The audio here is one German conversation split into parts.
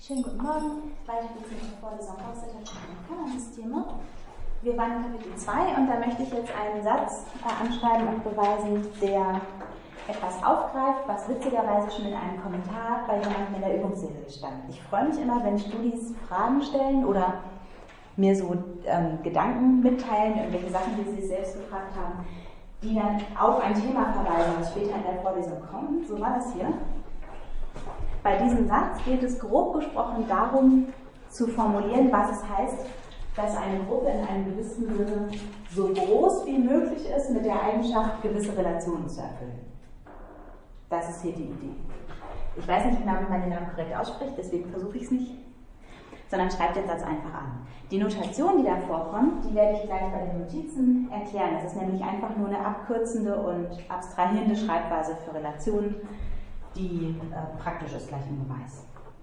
Schönen guten Morgen. Weiter geht's mit der Vorlesung Haushaltswirtschaft und Kammersysteme. Wir waren in Kapitel 2 und da möchte ich jetzt einen Satz anschreiben und beweisen, der etwas aufgreift, was witzigerweise schon in einem Kommentar bei jemandem in der Übungsserie stand. Ich freue mich immer, wenn Studis Fragen stellen oder mir so Gedanken mitteilen, irgendwelche Sachen, die sie sich selbst gefragt haben, die dann auf ein Thema verweisen, das später in der Vorlesung kommt. So war das hier. Bei diesem Satz geht es grob gesprochen darum, zu formulieren, was es heißt, dass eine Gruppe in einem gewissen Sinne so groß wie möglich ist, mit der Eigenschaft, gewisse Relationen zu erfüllen. Das ist hier die Idee. Ich weiß nicht genau, wie man den Namen korrekt ausspricht, deswegen versuche ich es nicht, sondern schreibt den Satz einfach an. Die Notation, die da vorkommt, die werde ich gleich bei den Notizen erklären. Das ist nämlich einfach nur eine abkürzende und abstrahierende Schreibweise für Relationen, die praktisch ist gleich im Beweis.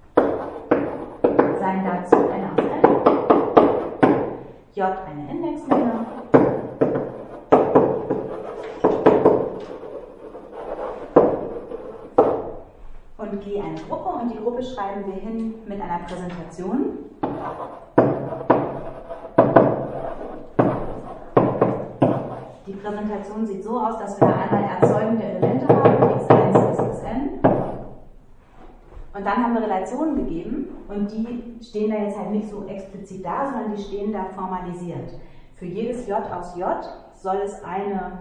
Sein dazu N aus N, J eine Indexlänge, und G eine Gruppe, und die Gruppe schreiben wir hin mit einer Präsentation. Die Präsentation sieht so aus, dass wir einmal erzeugende Elemente haben, x1 bis xn. Und dann haben wir Relationen gegeben und die stehen da jetzt halt nicht so explizit da, sondern die stehen da formalisiert. Für jedes J aus J soll es eine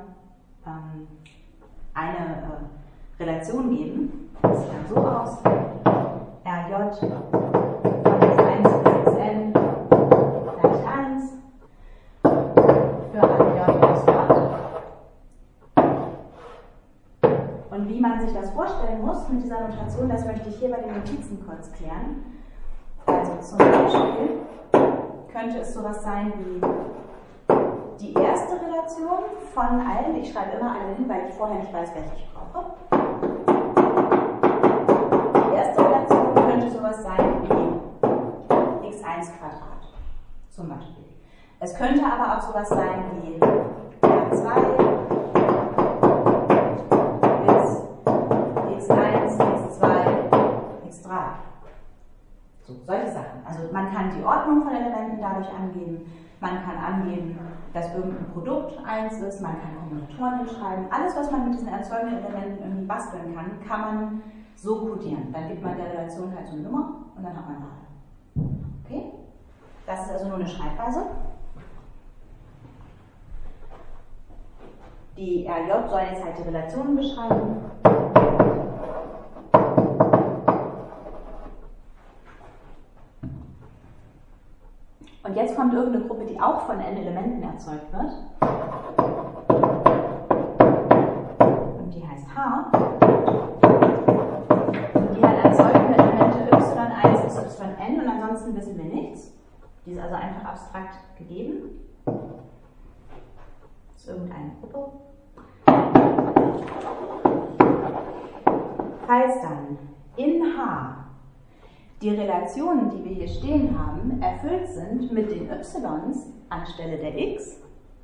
Relation geben. Das sieht dann so aus. RJ von x1 bis xn gleich 1 für alle J aus J. Und wie man sich das vorstellen muss mit dieser Notation, das möchte ich hier bei den Notizen kurz klären. Also zum Beispiel könnte es sowas sein wie die erste Relation von allen. Ich schreibe immer alle hin, weil ich vorher nicht weiß, welche ich brauche. Die erste Relation könnte sowas sein wie x1 Quadrat zum Beispiel. Es könnte aber auch sowas sein wie r2 x1, x2, x3. So, solche Sachen. Also man kann die Ordnung von Elementen dadurch angeben, man kann angeben, dass irgendein Produkt 1 ist, man kann Kombinatoren hinschreiben. Alles, was man mit diesen erzeugenden Elementen irgendwie basteln kann, kann man so codieren. Dann gibt man der Relation halt so eine Nummer und dann hat man alle. Okay? Das ist also nur eine Schreibweise. Die RJ soll jetzt halt die Relationen beschreiben. Und jetzt kommt irgendeine Gruppe, die auch von n Elementen erzeugt wird. Und die heißt H. Und die hat erzeugende Elemente y1 bis yn und ansonsten wissen wir nichts. Die ist also einfach abstrakt gegeben. Das ist irgendeine Gruppe. Falls dann in H die Relationen, die wir hier stehen haben, erfüllt sind mit den y's anstelle der x,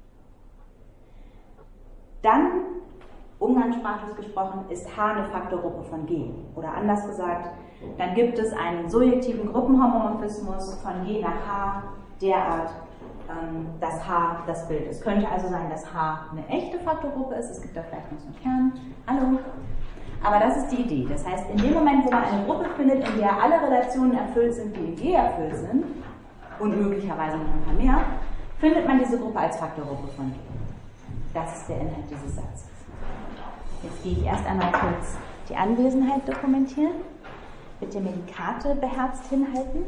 dann, umgangssprachlich gesprochen, ist H eine Faktorgruppe von G. Oder anders gesagt, dann gibt es einen surjektiven Gruppenhomomorphismus von G nach H derart, dass H das Bild ist. Könnte also sein, dass H eine echte Faktorgruppe ist. Es gibt da vielleicht noch so einen Kern. Hallo. Aber das ist die Idee. Das heißt, in dem Moment, wo man eine Gruppe findet, in der alle Relationen erfüllt sind, die in G erfüllt sind, und möglicherweise noch ein paar mehr, findet man diese Gruppe als Faktorgruppe von G. Das ist der Inhalt dieses Satzes. Jetzt gehe ich erst einmal kurz die Anwesenheit dokumentieren. Bitte mir die Karte beherzt hinhalten.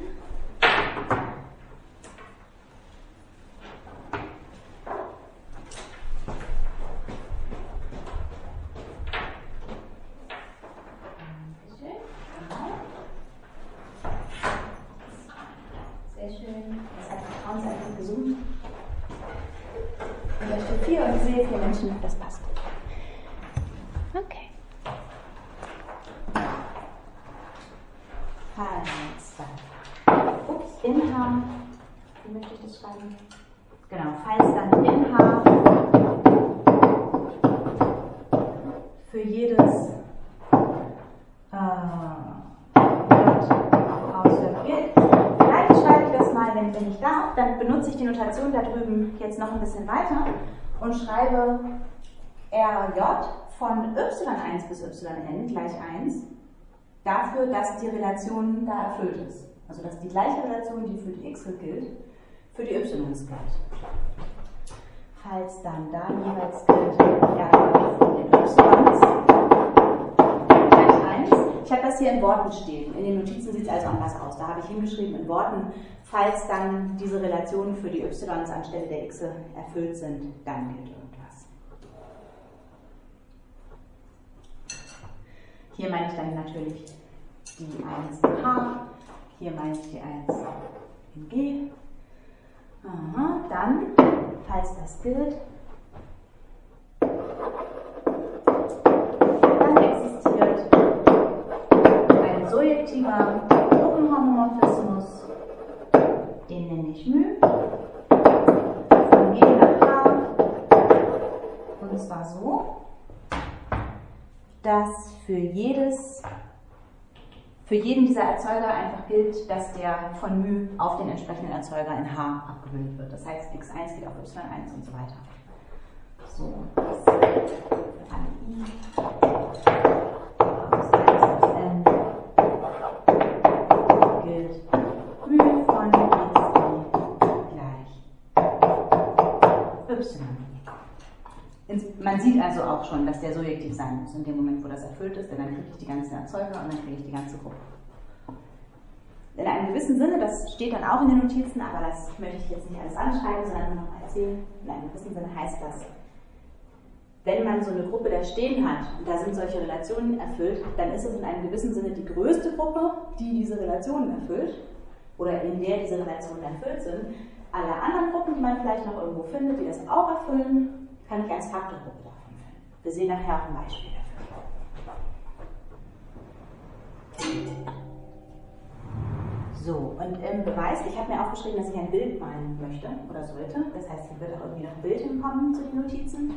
Das passt. Okay. Ups, in H. Wie möchte ich das schreiben? Genau, falls dann in H für jedes J aus G wenn ich darf, dann benutze ich die Notation da drüben jetzt noch ein bisschen weiter und schreibe RJ von y1 bis yn gleich 1 dafür, dass die Relation da erfüllt ist. Also dass die gleiche Relation, die für die x gilt, für die y gilt. Falls dann da jeweils gilt RJ von den y's gleich 1. Ich habe das hier in Worten stehen. In den Notizen sieht es also anders aus. Da habe ich hingeschrieben in Worten, falls dann diese Relationen für die y's anstelle der x erfüllt sind, dann gilt irgendwas. Hier meine ich dann natürlich die 1 in H, hier meine ich die 1 in G. Aha, dann, falls das gilt, dann existiert ein surjektiver Gruppenhomomorphismus, den nenne ich μ, von G nach H, und zwar so, dass für jeden dieser Erzeuger einfach gilt, dass der von μ auf den entsprechenden Erzeuger in H abgebildet wird. Das heißt, x1 geht auf y1 und so weiter. So, das ist alle I aus 1 bis n gilt μ von xi gleich y. Man sieht also auch schon, dass der surjektiv sein muss in dem Moment, wo das erfüllt ist, denn dann kriege ich die ganzen Erzeuger und dann kriege ich die ganze Gruppe. In einem gewissen Sinne, das steht dann auch in den Notizen, aber das möchte ich jetzt nicht alles anschreiben, sondern nur noch mal erzählen. In einem gewissen Sinne heißt das, wenn man so eine Gruppe da stehen hat und da sind solche Relationen erfüllt, dann ist es in einem gewissen Sinne die größte Gruppe, die diese Relationen erfüllt oder in der diese Relationen erfüllt sind. Alle anderen Gruppen, die man vielleicht noch irgendwo findet, die das auch erfüllen, kann ich als Faktorgruppe davon finden. Wir sehen nachher auch ein Beispiel dafür. So, und im Beweis, ich habe mir aufgeschrieben, dass ich ein Bild malen möchte oder sollte. Das heißt, hier wird auch irgendwie noch ein Bild hinkommen zu den Notizen.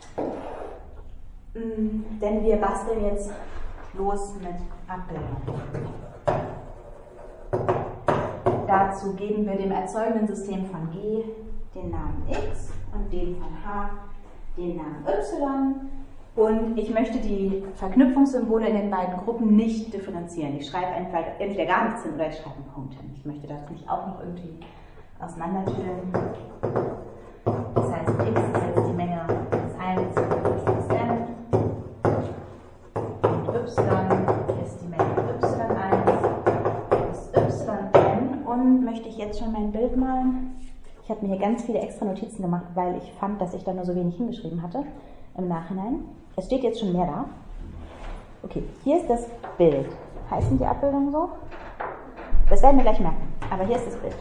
Denn wir basteln jetzt los mit Abbildung. Dazu geben wir dem erzeugenden System von G den Namen x und dem von H den Namen y. Und ich möchte die Verknüpfungssymbole in den beiden Gruppen nicht differenzieren. Ich schreibe entweder gar nichts hin oder ich schreibe einen Punkt hin. Ich möchte das nicht auch noch irgendwie auseinandertüdeln. Das heißt, x ist jetzt die Menge x1 bis n und y ist die Menge y1 bis yn. Und möchte ich jetzt schon mein Bild malen? Ich habe mir hier ganz viele extra Notizen gemacht, weil ich fand, dass ich da nur so wenig hingeschrieben hatte im Nachhinein. Es steht jetzt schon mehr da. Okay, hier ist das Bild. Heißen die Abbildungen so? Das werden wir gleich merken. Aber hier ist das Bild.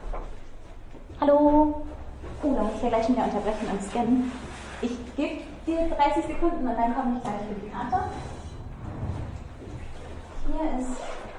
Hallo! Oh, da muss ich ja gleich wieder unterbrechen und scannen. Ich gebe dir 30 Sekunden und dann komme ich gleich für die Karte. Hier ist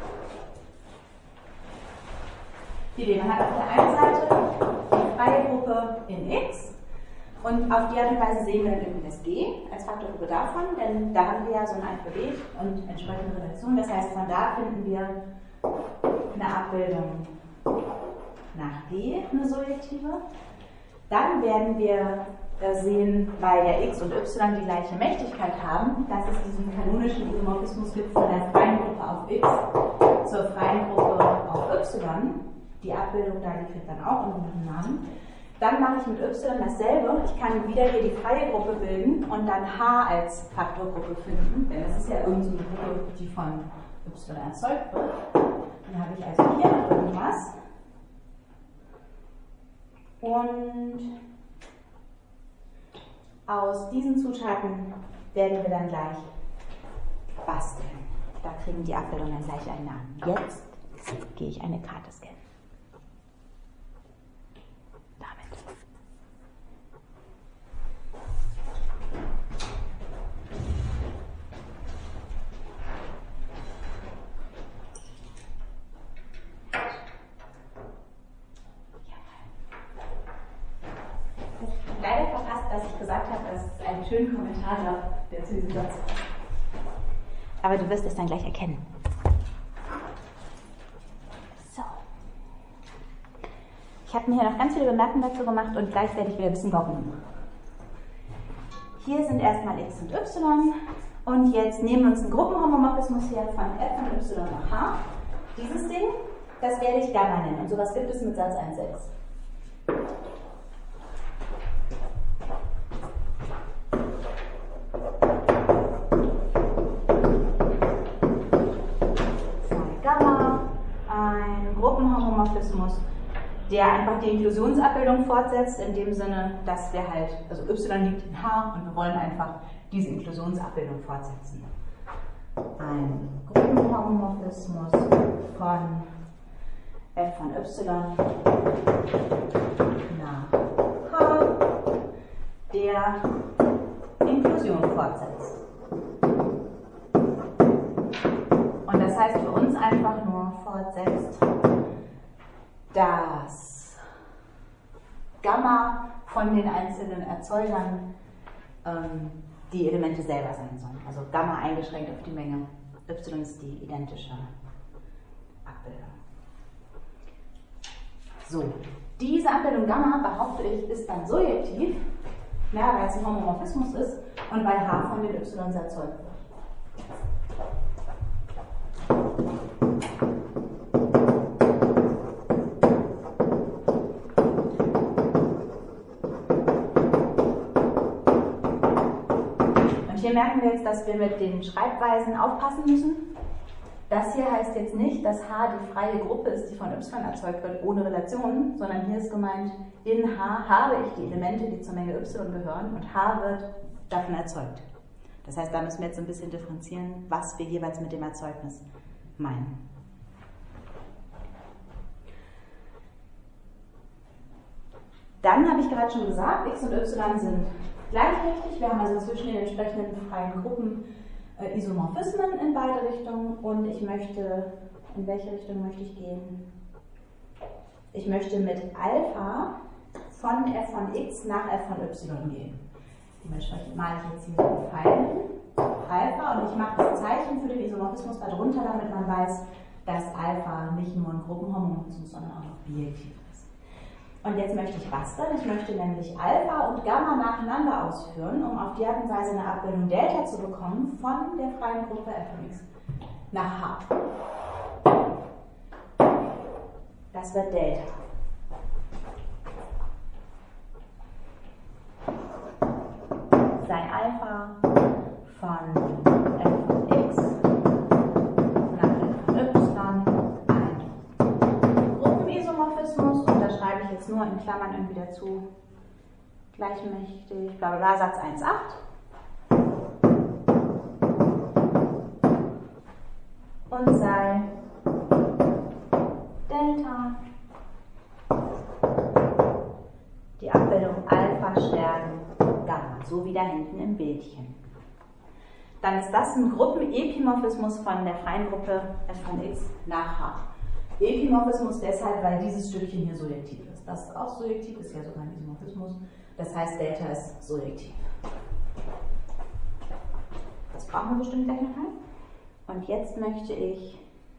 die Idee. Man hat auf der einen Seite die freie Gruppe in X und auf die Art und Weise sehen wir dann irgendwie das G als Faktorgruppe davon, denn da haben wir ja so ein Alphabet und entsprechende Relationen. Das heißt, von da finden wir eine Abbildung nach G, eine surjektive. Dann werden wir sehen, weil ja X und Y die gleiche Mächtigkeit haben, dass es diesen kanonischen Isomorphismus gibt von der freien Gruppe auf X zur freien Gruppe auf Y. Die Abbildung da, die kriegt dann auch einen Namen. Dann mache ich mit Y dasselbe. Ich kann wieder hier die freie Gruppe bilden und dann H als Faktorgruppe finden, denn das ist ja irgendeine Gruppe, die von Y erzeugt wird. Dann habe ich also hier noch irgendwas. Und aus diesen Zutaten werden wir dann gleich basteln. Da kriegen die Abbildungen dann gleich einen Namen. Jetzt gehe ich eine Karte scannen. Leider verpasst, dass ich gesagt habe, dass es einen schönen Kommentar gab, der zu diesem Satz. Aber du wirst es dann gleich erkennen. So. Ich habe mir hier noch ganz viele Bemerkungen dazu gemacht und gleich werde ich wieder wissen, warum. Hier sind erstmal x und y und jetzt nehmen wir uns einen Gruppenhomomorphismus hier von f von y nach h. Dieses Ding, das werde ich Gamma nennen und sowas gibt es mit Satz 1,6. Gamma, ein Gruppenhomomorphismus, der einfach die Inklusionsabbildung fortsetzt, in dem Sinne, dass wir halt, also y liegt in h und wir wollen einfach diese Inklusionsabbildung fortsetzen. Ein Gruppenhomomorphismus von f von y nach h, der Inklusion fortsetzt. Und das heißt für uns einfach nur fortsetzt, dass Gamma von den einzelnen Erzeugern die Elemente selber sein sollen. Also Gamma eingeschränkt auf die Menge y ist die identische Abbildung. So, diese Abbildung Gamma, behaupte ich, ist dann surjektiv, weil es ein Homomorphismus ist und weil h von den y erzeugt wird. Hier merken wir jetzt, dass wir mit den Schreibweisen aufpassen müssen. Das hier heißt jetzt nicht, dass H die freie Gruppe ist, die von Y erzeugt wird, ohne Relationen, sondern hier ist gemeint, in H habe ich die Elemente, die zur Menge Y gehören und H wird davon erzeugt. Das heißt, da müssen wir jetzt ein bisschen differenzieren, was wir jeweils mit dem Erzeugnis meinen. Dann habe ich gerade schon gesagt, x und y sind gleichrichtig. Wir haben also zwischen den entsprechenden freien Gruppen Isomorphismen in beide Richtungen und ich möchte, in welche Richtung möchte ich gehen? Ich möchte mit Alpha von f von x nach f von y gehen. Dementsprechend male ich jetzt hier so einen Pfeil Alpha und ich mache das Zeichen für den Isomorphismus darunter, damit man weiß, dass Alpha nicht nur ein Gruppenhomomorphismus, sondern auch noch bijektiv ist. Und jetzt möchte ich was denn? Ich möchte nämlich Alpha und Gamma nacheinander ausführen, um auf die Art und Weise eine Abbildung Delta zu bekommen von der freien Gruppe f von x nach h. Das wird Delta. Sei Alpha von f von x nach f von y ein Gruppenisomorphismus und da schreibe ich jetzt nur in Klammern irgendwie dazu gleichmächtig, bla bla bla, Satz 1,8 und sei Delta die Abbildung Alpha Stern Gamma, so wie da hinten im Bildchen. Dann ist das ein Gruppenepimorphismus von der freien Gruppe f von x nach h. Epimorphismus deshalb, weil dieses Stückchen hier surjektiv ist. Das ist auch surjektiv, ist ja sogar ein Isomorphismus. Das heißt, Delta ist surjektiv. Das brauchen wir bestimmt gleich noch mal. Und jetzt möchte ich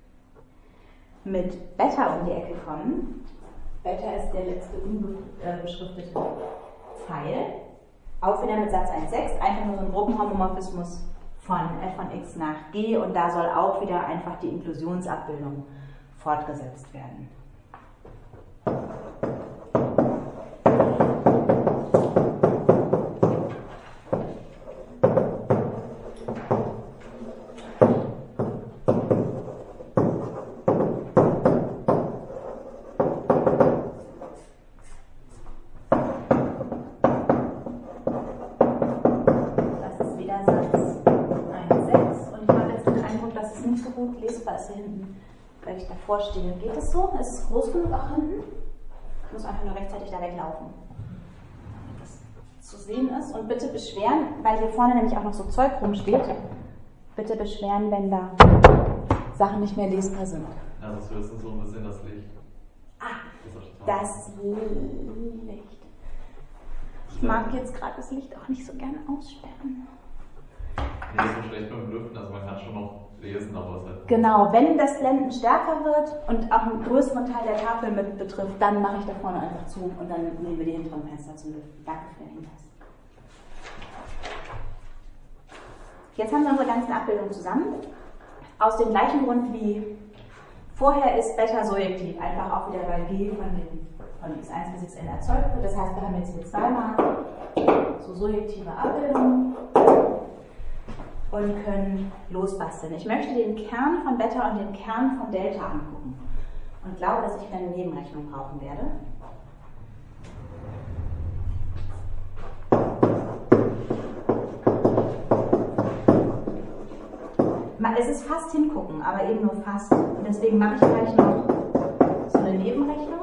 mit Beta um die Ecke kommen. Beta ist der letzte unbeschriftete Pfeil. Auch wieder mit Satz 1,6, einfach nur so ein Gruppenhomomorphismus von f von x nach g und da soll auch wieder einfach die Inklusionsabbildung fortgesetzt werden. Lesbar ist hier hinten, weil ich davor stehe. Geht das so? Ist es groß genug auch hinten? Ich muss einfach nur rechtzeitig da weglaufen, damit das zu sehen ist. Und bitte beschweren, weil hier vorne nämlich auch noch so Zeug rumsteht, bitte beschweren, wenn da Sachen nicht mehr lesbar sind. Ja, das ist so ein bisschen das Licht. Ah, das Licht. Ich mag jetzt gerade das Licht auch nicht so gerne aussperren. Nee, das ist so schlecht beim Lüften, also man kann schon noch lesen, aber es halt. Genau, wenn das Blenden stärker wird und auch einen größeren Teil der Tafel mit betrifft, dann mache ich da vorne einfach zu und dann nehmen wir die hinteren Fenster zum Lüften. Danke für den Hinweis. Jetzt haben wir unsere ganzen Abbildungen zusammen. Aus dem gleichen Grund wie vorher ist Beta surjektiv, einfach auch wieder weil G von x1 bis xn erzeugt wird. Das heißt, wir haben jetzt hier zweimal so surjektive Abbildungen und können losbasteln. Ich möchte den Kern von Beta und den Kern von Delta angucken und glaube, dass ich eine Nebenrechnung brauchen werde. Es ist fast hingucken, aber eben nur fast. Und deswegen mache ich gleich noch so eine Nebenrechnung.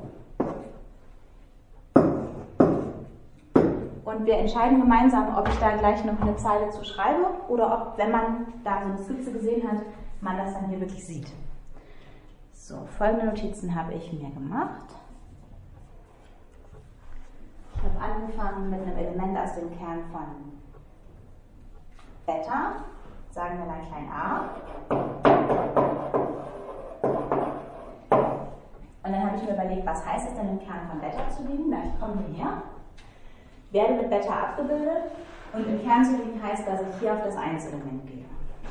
Und wir entscheiden gemeinsam, ob ich da gleich noch eine Zeile zu schreibe oder ob, wenn man da so eine Skizze gesehen hat, man das dann hier wirklich sieht. So, folgende Notizen habe ich mir gemacht. Ich habe angefangen mit einem Element aus dem Kern von Beta. Sagen wir mal klein a. Und dann habe ich mir überlegt, was heißt es denn im Kern von Beta zu liegen? Ich komme hierher, werde mit Beta abgebildet und im Kern zu liegen heißt, dass ich hier auf das 1-Element gehe.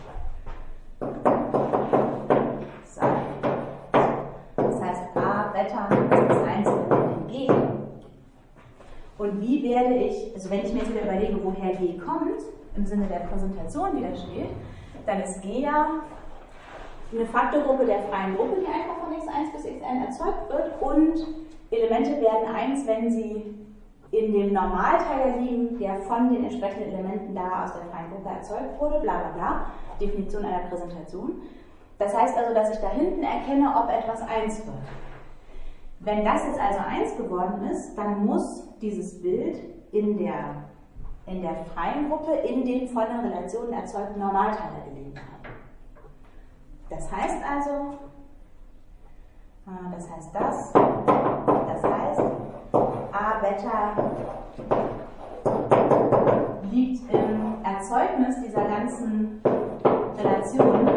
So. Das heißt, a, Beta ist das 1-Element in G. Und wie werde ich, also wenn ich mir jetzt wieder überlege, woher G kommt, im Sinne der Präsentation, die da steht, dann ist G ja eine Faktorgruppe der freien Gruppe, die einfach von x1 bis xn erzeugt wird und Elemente werden 1, wenn sie in dem Normalteiler liegen, der von den entsprechenden Elementen da aus der freien Gruppe erzeugt wurde, bla bla bla, Definition einer Präsentation. Das heißt also, dass ich da hinten erkenne, ob etwas 1 wird. Wenn das jetzt also 1 geworden ist, dann muss dieses Bild in der freien Gruppe in den von der Relation erzeugten Normalteiler gelegen haben. Das heißt also, das heißt, a Beta liegt im Erzeugnis dieser ganzen Relation.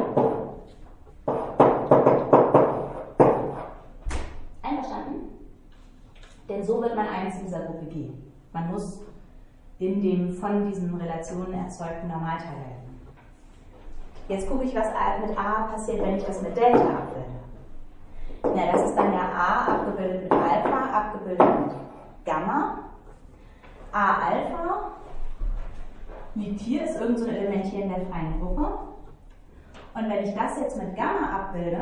Einverstanden? Denn so wird man 1 dieser Gruppe G. Man muss in dem von diesen Relationen erzeugten Normalteiler liegen. Jetzt gucke ich, was mit A passiert, wenn ich das mit Delta abbilde. Na, das ist dann ja A abgebildet mit Alpha, abgebildet mit Gamma. A Alpha liegt hier, ist irgend so ein Element hier in der freien Gruppe. Und wenn ich das jetzt mit Gamma abbilde,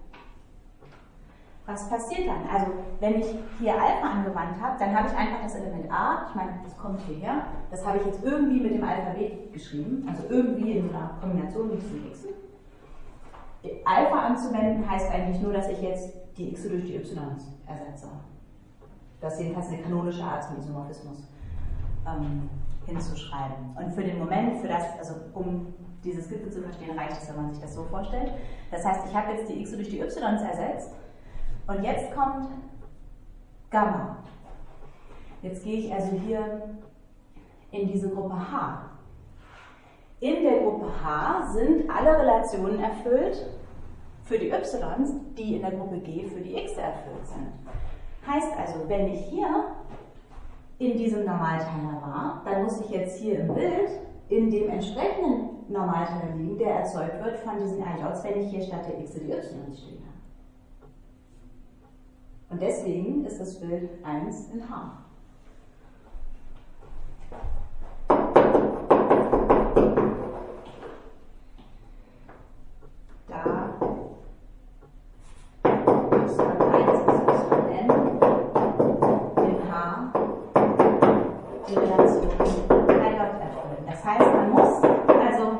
was passiert dann? Also, wenn ich hier Alpha angewandt habe, dann habe ich einfach das Element A, ich meine, das kommt hierher, das habe ich jetzt irgendwie mit dem Alphabet geschrieben, also irgendwie in so einer Kombination mit diesen Xen. Alpha anzuwenden heißt eigentlich nur, dass ich jetzt die X durch die Y ersetze. Das ist jedenfalls eine kanonische Art zum Isomorphismus hinzuschreiben. Und für den Moment, also um diese Skizze zu verstehen, reicht es, wenn man sich das so vorstellt. Das heißt, ich habe jetzt die X durch die Y ersetzt. Und jetzt kommt Gamma. Jetzt gehe ich also hier in diese Gruppe H. In der Gruppe H sind alle Relationen erfüllt für die Ys, die in der Gruppe G für die X erfüllt sind. Heißt also, wenn ich hier in diesem Normalteiler war, dann muss ich jetzt hier im Bild in dem entsprechenden Normalteiler liegen, der erzeugt wird von diesen IJs, wenn ich hier statt der X die Y stehen habe. Und deswegen ist das Bild 1 in H. Da y1 ist yn in H die Relation IJ erfüllen. Das heißt, man muss, also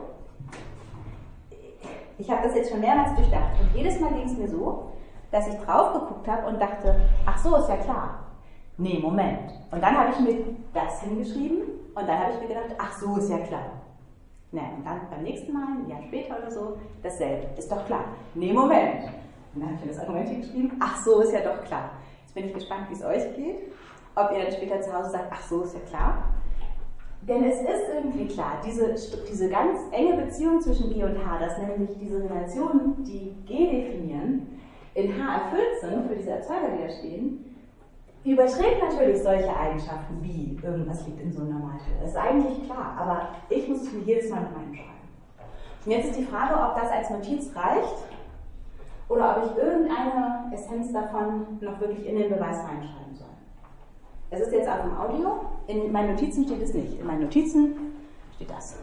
ich habe das jetzt schon mehrmals durchdacht und jedes Mal ging es mir so, dass ich drauf geguckt habe und dachte, ach so, ist ja klar. Nee, Moment. Und dann habe ich mir das hingeschrieben und dann habe ich mir gedacht, ach so, ist ja klar. Nee, und dann beim nächsten Mal, ein Jahr später oder so, dasselbe. Ist doch klar. Nee, Moment. Und dann habe ich mir das Argument hingeschrieben, ach so, ist ja doch klar. Jetzt bin ich gespannt, wie es euch geht. Ob ihr dann später zu Hause sagt, ach so, ist ja klar. Denn es ist irgendwie klar, diese ganz enge Beziehung zwischen G und H, dass nämlich diese Relationen, die G definieren, in H erfüllt sind für diese Erzeuger, die da stehen, überträgt natürlich solche Eigenschaften wie irgendwas liegt in so einem Normalfall. Das ist eigentlich klar, aber ich muss es mir jedes Mal noch reinschreiben. Und jetzt ist die Frage, ob das als Notiz reicht oder ob ich irgendeine Essenz davon noch wirklich in den Beweis reinschreiben soll. Es ist jetzt auch im Audio, in meinen Notizen steht es nicht. In meinen Notizen steht das.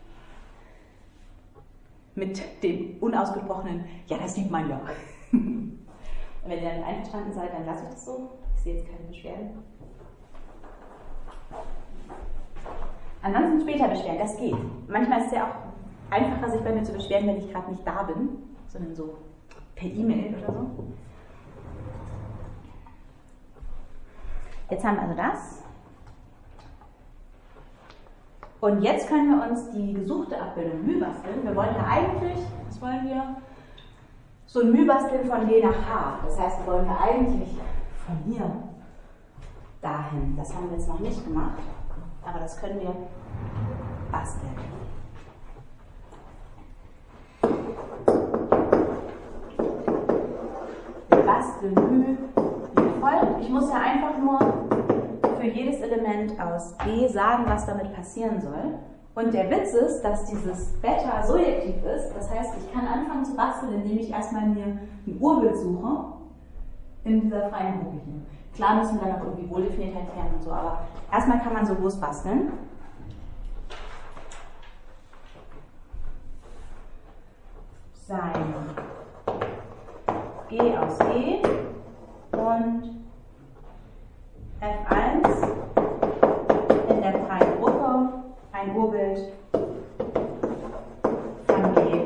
Mit dem unausgesprochenen, ja, das sieht man ja. Und wenn ihr damit einverstanden seid, dann lasse ich das so. Ich sehe jetzt keine Beschwerden. Ansonsten später beschweren, das geht. Manchmal ist es ja auch einfacher, sich bei mir zu beschweren, wenn ich gerade nicht da bin, sondern so per E-Mail oder so. Jetzt haben wir also das. Und jetzt können wir uns die gesuchte Abbildung μ basteln. Wir wollen ja eigentlich, was wollen wir? So ein μ basteln von G nach H. Das heißt, wir wollen ja eigentlich von hier dahin. Das haben wir jetzt noch nicht gemacht, aber das können wir basteln. Wir basteln μ wie folgt. Ich muss ja einfach nur für jedes Element aus G sagen, was damit passieren soll. Und der Witz ist, dass dieses Beta surjektiv ist. Das heißt, ich kann anfangen zu basteln, indem ich erstmal mir ein Urbild suche in dieser freien Gruppe hier. Klar müssen wir dann auch irgendwie Wohldefiniertheit klären und so, aber erstmal kann man so losbasteln. Sein G aus G und F1 in der freien Gruppe ein Urbild von G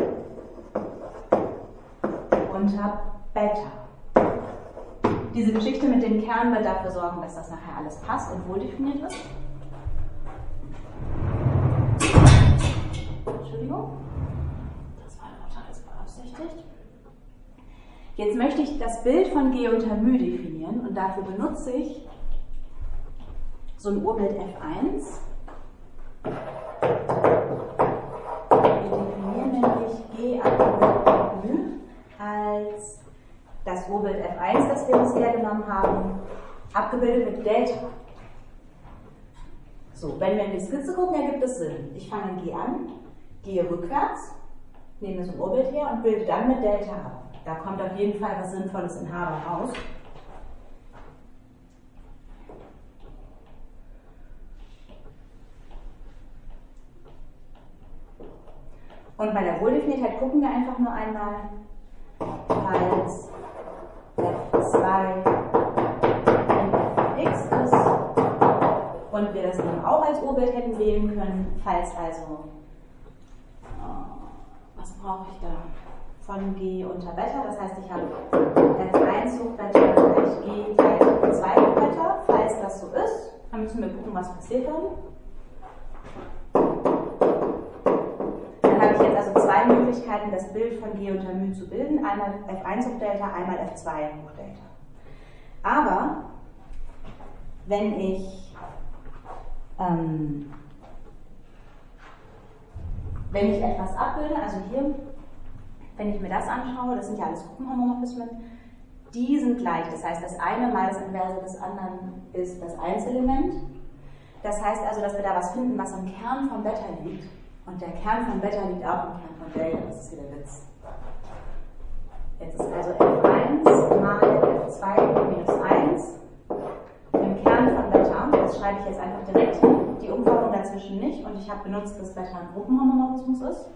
unter Beta. Diese Geschichte mit dem Kern wird dafür sorgen, dass das nachher alles passt und wohldefiniert ist. Entschuldigung, das war lauter als beabsichtigt. Jetzt möchte ich das Bild von G unter μ definieren und dafür benutze ich so ein Urbild F1. Wir definieren nämlich G unter μ als das Urbild F1, das wir uns hergenommen haben, abgebildet mit Delta. So, wenn wir in die Skizze gucken, ergibt es Sinn. Ich fange in G an, gehe rückwärts, nehme so ein Urbild her und bilde dann mit Delta ab. Da kommt auf jeden Fall was Sinnvolles in H raus. Und bei der Wohldefiniertheit gucken wir einfach nur einmal, falls F2 in Fx ist und wir das eben auch als Urbild hätten wählen können, falls also, was brauche ich da? Von G unter Beta, das heißt, ich habe F1 hoch Beta gleich G gleich F2 hoch Beta. Falls das so ist, dann müssen wir gucken, was passiert dann. Dann habe ich jetzt also zwei Möglichkeiten, das Bild von G unter μ zu bilden. Einmal F1 hoch Delta, einmal F2 hoch Delta. Aber wenn ich etwas abbilde, also hier, wenn ich mir das anschaue, das sind ja alles Gruppenhomomorphismen, die sind gleich. Das heißt, das eine mal das Inverse des anderen ist das Einzelement. Das heißt also, dass wir da was finden, was im Kern von Beta liegt. Und der Kern von Beta liegt auch im Kern von Delta. Das ist hier der Witz. Jetzt ist also F1 mal F2 minus 1 im Kern von Beta. Das schreibe ich jetzt einfach direkt hin. Die Umformung dazwischen nicht. Und ich habe benutzt, dass Beta ein Gruppenhomomorphismus ist.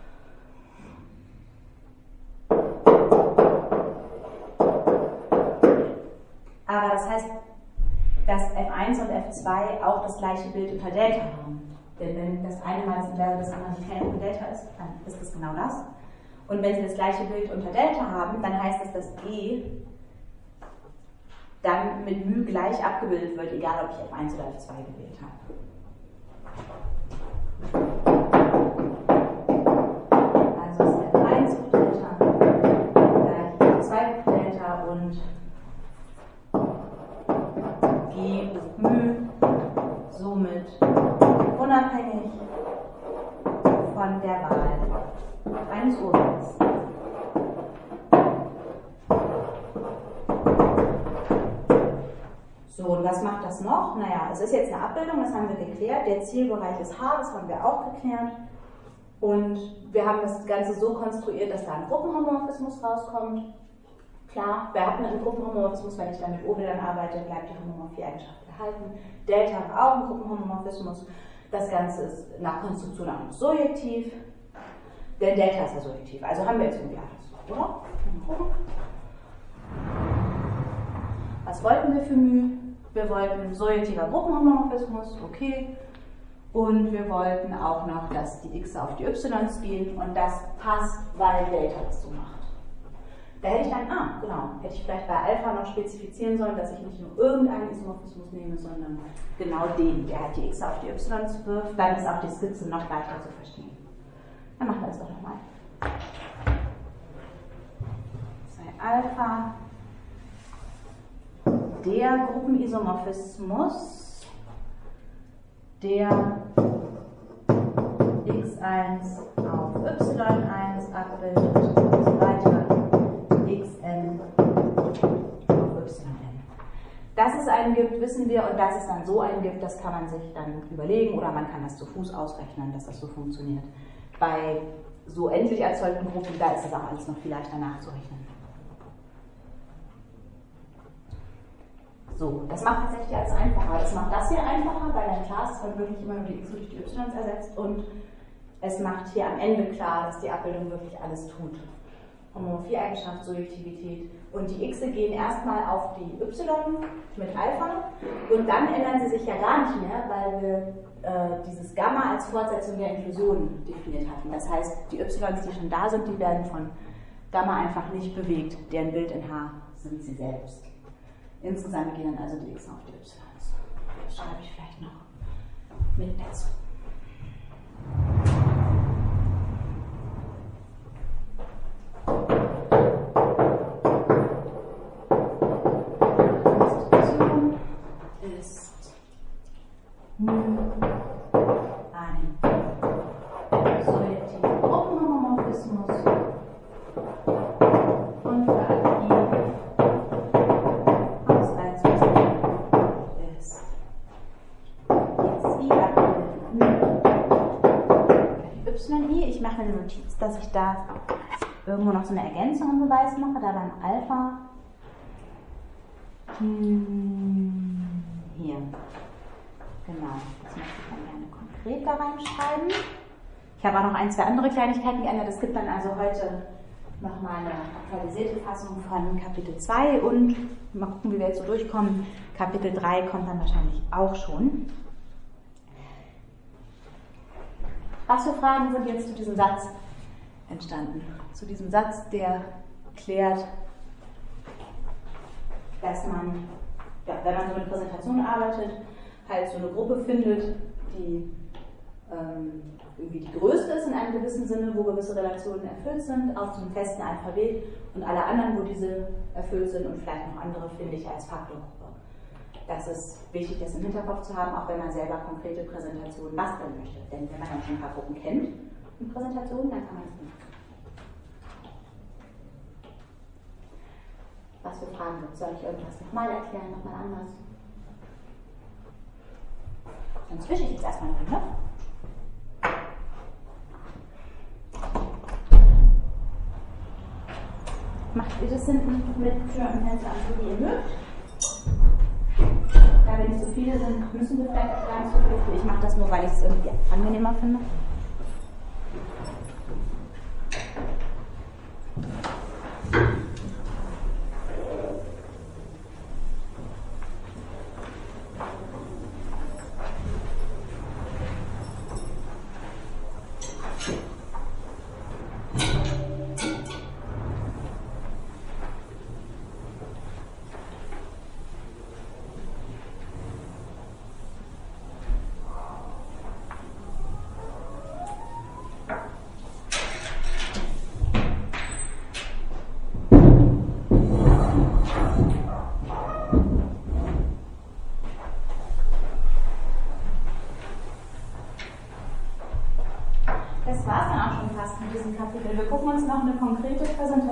Aber das heißt, dass F1 und F2 auch das gleiche Bild unter Delta haben. Denn wenn das eine mal das Inverse des anderen die Trennung von Delta ist, dann ist das genau das. Und wenn sie das gleiche Bild unter Delta haben, dann heißt das, dass G dann mit μ gleich abgebildet wird, egal ob ich F1 oder F2 gewählt habe. Also ist F1 hoch Delta gleich F2 hoch Delta und G hoch μ somit unabhängig von der Wahl eines Ursprungs. So, und was macht das noch? Naja, es ist jetzt eine Abbildung, das haben wir geklärt. Der Zielbereich ist H, das haben wir auch geklärt. Und wir haben das Ganze so konstruiert, dass da ein Gruppenhomomorphismus rauskommt. Klar, wir hatten einen Gruppenhomomorphismus, wenn ich dann mit O-Bildern arbeite, bleibt die Homomorphie-Eigenschaft erhalten. Delta hat auch einen Gruppenhomomorphismus. Das Ganze ist nach Konstruktion auch noch surjektiv, denn Delta ist ja surjektiv. Also haben wir jetzt irgendwie alles, oder? Was wollten wir für μ? Wir wollten surjektiver Gruppenhomomorphismus, okay. Und wir wollten auch noch, dass die x auf die y's gehen und das passt, weil Delta das so macht. Da hätte ich dann, hätte ich vielleicht bei Alpha noch spezifizieren sollen, dass ich nicht nur irgendeinen Isomorphismus nehme, sondern genau den, der halt die x auf die y's wirft, dann ist auch die Skizze noch leichter zu verstehen. Dann machen wir das doch nochmal. 2 Alpha, der Gruppenisomorphismus, der x1 auf y1 abbildet und so weiter, xn auf yn. Dass es einen gibt, wissen wir, und dass es dann so einen gibt, das kann man sich dann überlegen oder man kann das zu Fuß ausrechnen, dass das so funktioniert. Bei so endlich erzeugten Gruppen, da ist es auch alles noch viel leichter nachzurechnen. So, das macht tatsächlich alles einfacher. Es macht das hier einfacher, weil dann klar ist, dass man wirklich immer nur die x durch die y ersetzt und es macht hier am Ende klar, dass die Abbildung wirklich alles tut. Homomorphie-Eigenschaft, Surjektivität und die x gehen erstmal auf die y mit Alpha und dann ändern sie sich ja gar nicht mehr, weil wir dieses Gamma als Fortsetzung der Inklusion definiert hatten. Das heißt, die y's, die schon da sind, die werden von Gamma einfach nicht bewegt, deren Bild in H sind sie selbst. Insgesamt gehen dann also die x auf die y. Das schreibe ich vielleicht noch mit dazu. Konstruktion ist μ ein surjektiver Gruppenhomomorphismus und für alle i ich mache eine Notiz, dass ich da irgendwo noch so eine Ergänzung im Beweis mache, da beim Alpha hier, genau, das möchte ich dann gerne konkret da reinschreiben. Ich habe auch noch 1, 2 andere Kleinigkeiten geändert, es gibt dann also heute nochmal eine aktualisierte Fassung von Kapitel 2 und mal gucken, wie wir jetzt so durchkommen. Kapitel 3 kommt dann wahrscheinlich auch schon. Was für Fragen sind jetzt zu diesem Satz entstanden? Zu diesem Satz, der klärt, dass man, ja, wenn man so mit Präsentationen arbeitet, halt so eine Gruppe findet, die irgendwie die größte ist in einem gewissen Sinne, wo gewisse Relationen erfüllt sind, auf so einem festen Alphabet und alle anderen, wo diese erfüllt sind und vielleicht noch andere, finde ich als Faktorgruppe. Das ist wichtig, das im Hinterkopf zu haben, auch wenn man selber konkrete Präsentationen basteln möchte. Denn wenn man dann schon ein paar Gruppen kennt in Präsentationen, dann kann man es nicht. Was für Fragen gibt es? Soll ich irgendwas nochmal erklären, nochmal anders? Dann zwische ich jetzt erstmal eine Runde. Macht ihr das hinten mit Tür und Fenster an, so wie ihr mögt? Da wenn nicht so viele sind, müssen wir vielleicht auch gar nicht so viele. Ich mache das nur, weil ich es irgendwie angenehmer finde.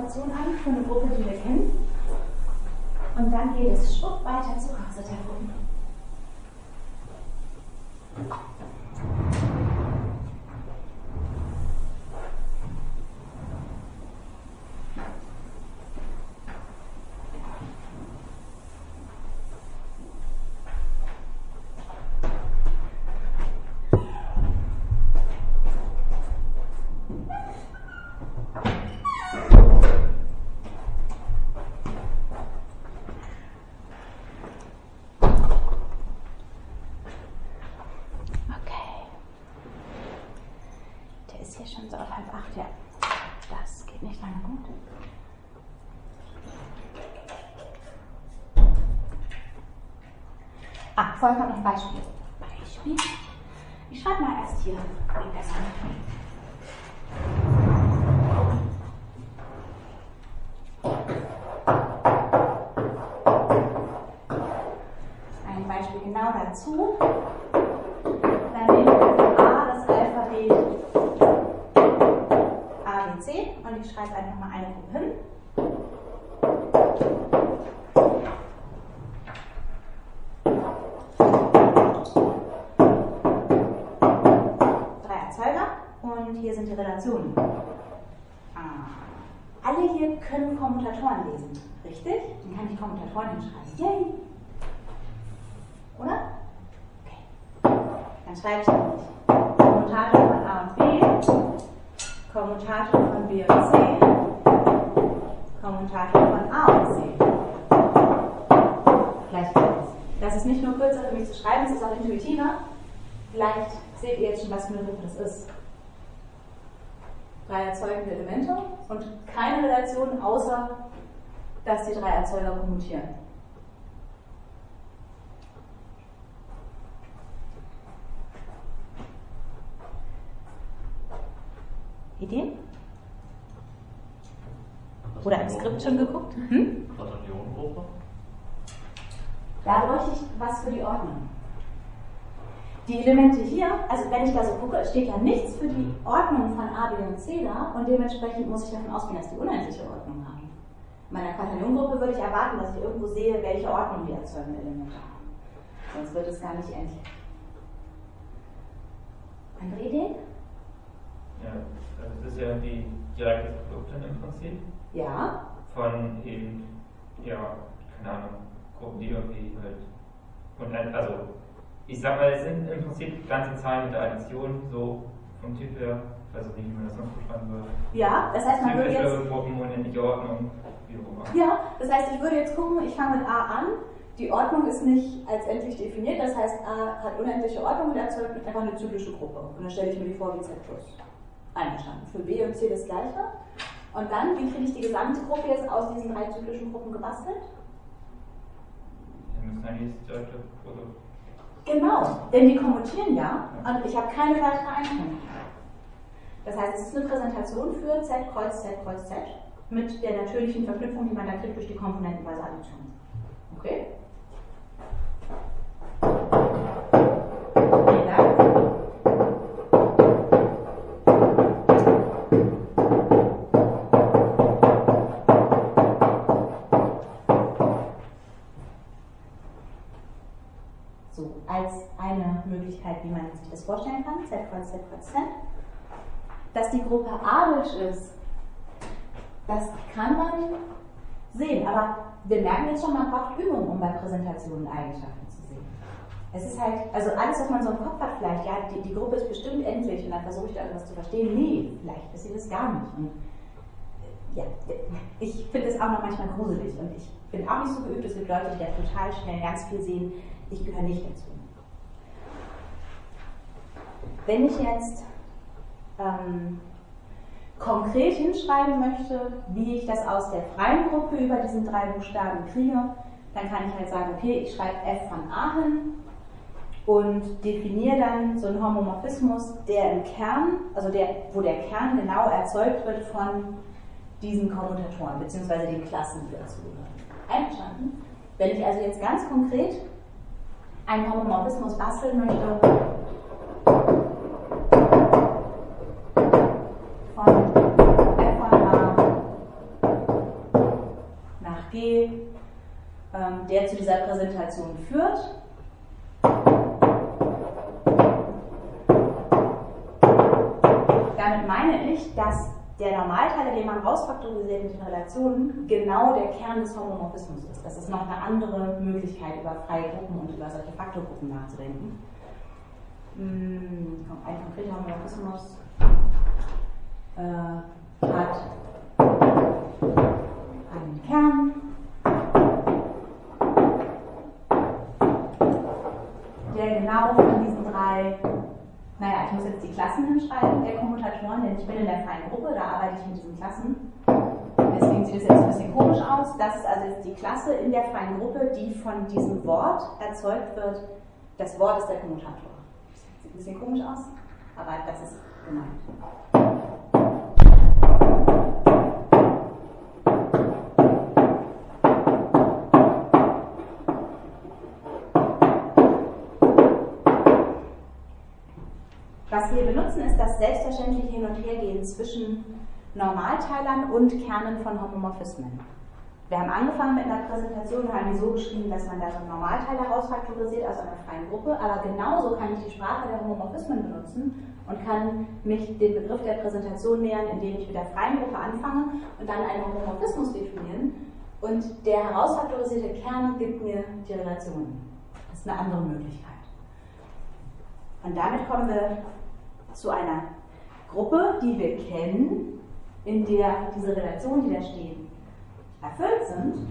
Demonstration an für eine Gruppe, die wir kennen. Und dann geht es schwupp weiter zu Koxeter-Gruppen. Schon so auf 7:30, ja. Das geht nicht lange gut. Vorher kommt noch ein Beispiel. Ich schreibe mal erst hier die Person. Ein Beispiel genau dazu. Dann nehmen wir für A das Alphabet ABC und ich schreibe einfach mal eine Gruppe hin. Und hier sind die Relationen. Alle hier können Kommutatoren lesen, richtig? Dann kann ich Kommutatoren hinschreiben. Yay! Oder? Okay. Dann schreibe ich nämlich Kommutator von A und B, Kommutator von B und C, Kommutator von A und C. Gleichzeitig. Das ist nicht nur kürzer für mich zu schreiben, es ist auch intuitiver. Vielleicht seht ihr jetzt schon, was für eine Gruppe das ist. 3 erzeugende Elemente und keine Relation, außer dass die 3 Erzeuger kommutieren. Ideen? Oder im Skript schon geguckt? Bataillongruppe? Da bräuchte ich was für die Ordnung. Die Elemente hier, also wenn ich da so gucke, steht ja nichts für die Ordnung von A, B und C da und dementsprechend muss ich davon ausgehen, dass die unendliche Ordnung haben. In meiner Quaternion-Gruppe würde ich erwarten, dass ich irgendwo sehe, welche Ordnung die erzeugenden Elemente haben. Sonst wird es gar nicht endlich. Andere Ideen? Ja, das ist ja die direkte Produkt dann im Prinzip. Ja. Von eben, ja, keine Ahnung, Gruppen, die irgendwie halt. Und dann, also, ich sag mal, es sind im Prinzip ganze Zahlen mit der Addition, so vom Typ her, ich weiß auch nicht, wie man das noch beschreiben würde. Ja, das heißt, man würde jetzt. Gruppen, unendliche Ordnung, wie auch immer. Ja, das heißt, ich würde jetzt gucken, ich fange mit A an. Die Ordnung ist nicht als endlich definiert, das heißt, A hat unendliche Ordnung und erzeugt einfach eine zyklische Gruppe. Und dann stelle ich mir die vor wie Z+. Einverstanden. Für B und C das gleiche. Und dann, wie kriege ich die gesamte Gruppe jetzt aus diesen 3 zyklischen Gruppen gebastelt? Wir müssen eigentlich das direkte Produkt. Genau, denn die kommutieren ja und ich habe keine weitere Einschränkung. Das heißt, es ist eine Präsentation für Z Kreuz Z Kreuz Z mit der natürlichen Verknüpfung, die man da kriegt durch die komponentenweise Addition. Okay? Vielen Dank. So, als eine Möglichkeit, wie man sich das vorstellen kann, Z Kreuz Z Kreuz Z. Dass die Gruppe adisch ist, das kann man sehen, aber wir merken jetzt schon, man braucht Übung, um bei Präsentationen Eigenschaften zu sehen. Es ist halt, also alles, was man so im Kopf hat, vielleicht, ja, die Gruppe ist bestimmt endlich und dann versuche ich da irgendwas zu verstehen. Nee, vielleicht ist sie das gar nicht. Und ja, ich finde es auch noch manchmal gruselig und ich bin auch nicht so geübt, es gibt Leute, die da total schnell ganz viel sehen. Ich gehöre nicht dazu. Wenn ich jetzt konkret hinschreiben möchte, wie ich das aus der freien Gruppe über diesen 3 Buchstaben kriege, dann kann ich halt sagen, okay, ich schreibe f von a hin und definiere dann so einen Homomorphismus, der im Kern, also wo der Kern genau erzeugt wird von diesen Kommutatoren, beziehungsweise den Klassen, die dazugehören. Einverstanden? Wenn ich also jetzt ganz konkret einen Homomorphismus basteln möchte von f von a G, der zu dieser Präsentation führt. Damit meine ich, dass der Normalteiler, den man rausfaktorisiert mit den Relationen, genau der Kern des Homomorphismus ist. Das ist noch eine andere Möglichkeit, über freie Gruppen und über solche Faktorgruppen nachzudenken. Ein konkreter Homomorphismus hat einen Kern, der genau von diesen drei, ich muss jetzt die Klassen hinschreiben, der Kommutatoren, denn ich bin in der freien Gruppe, da arbeite ich mit diesen Klassen. Deswegen sieht es jetzt ein bisschen komisch aus. Das ist also jetzt die Klasse in der freien Gruppe, die von diesem Wort erzeugt wird. Das Wort ist der Kommutator. Sieht ein bisschen komisch aus, aber das ist gemeint. Was wir benutzen, ist das selbstverständliche Hin- und Hergehen zwischen Normalteilern und Kernen von Homomorphismen. Wir haben angefangen mit einer Präsentation und haben die so geschrieben, dass man da so einen Normalteiler rausfaktorisiert aus einer freien Gruppe, aber genauso kann ich die Sprache der Homomorphismen benutzen und kann mich dem Begriff der Präsentation nähern, indem ich mit der freien Gruppe anfange und dann einen Homomorphismus definieren und der herausfaktorisierte Kern gibt mir die Relationen. Das ist eine andere Möglichkeit. Und damit kommen wir zu einer Gruppe, die wir kennen, in der diese Relationen, die da stehen, erfüllt sind.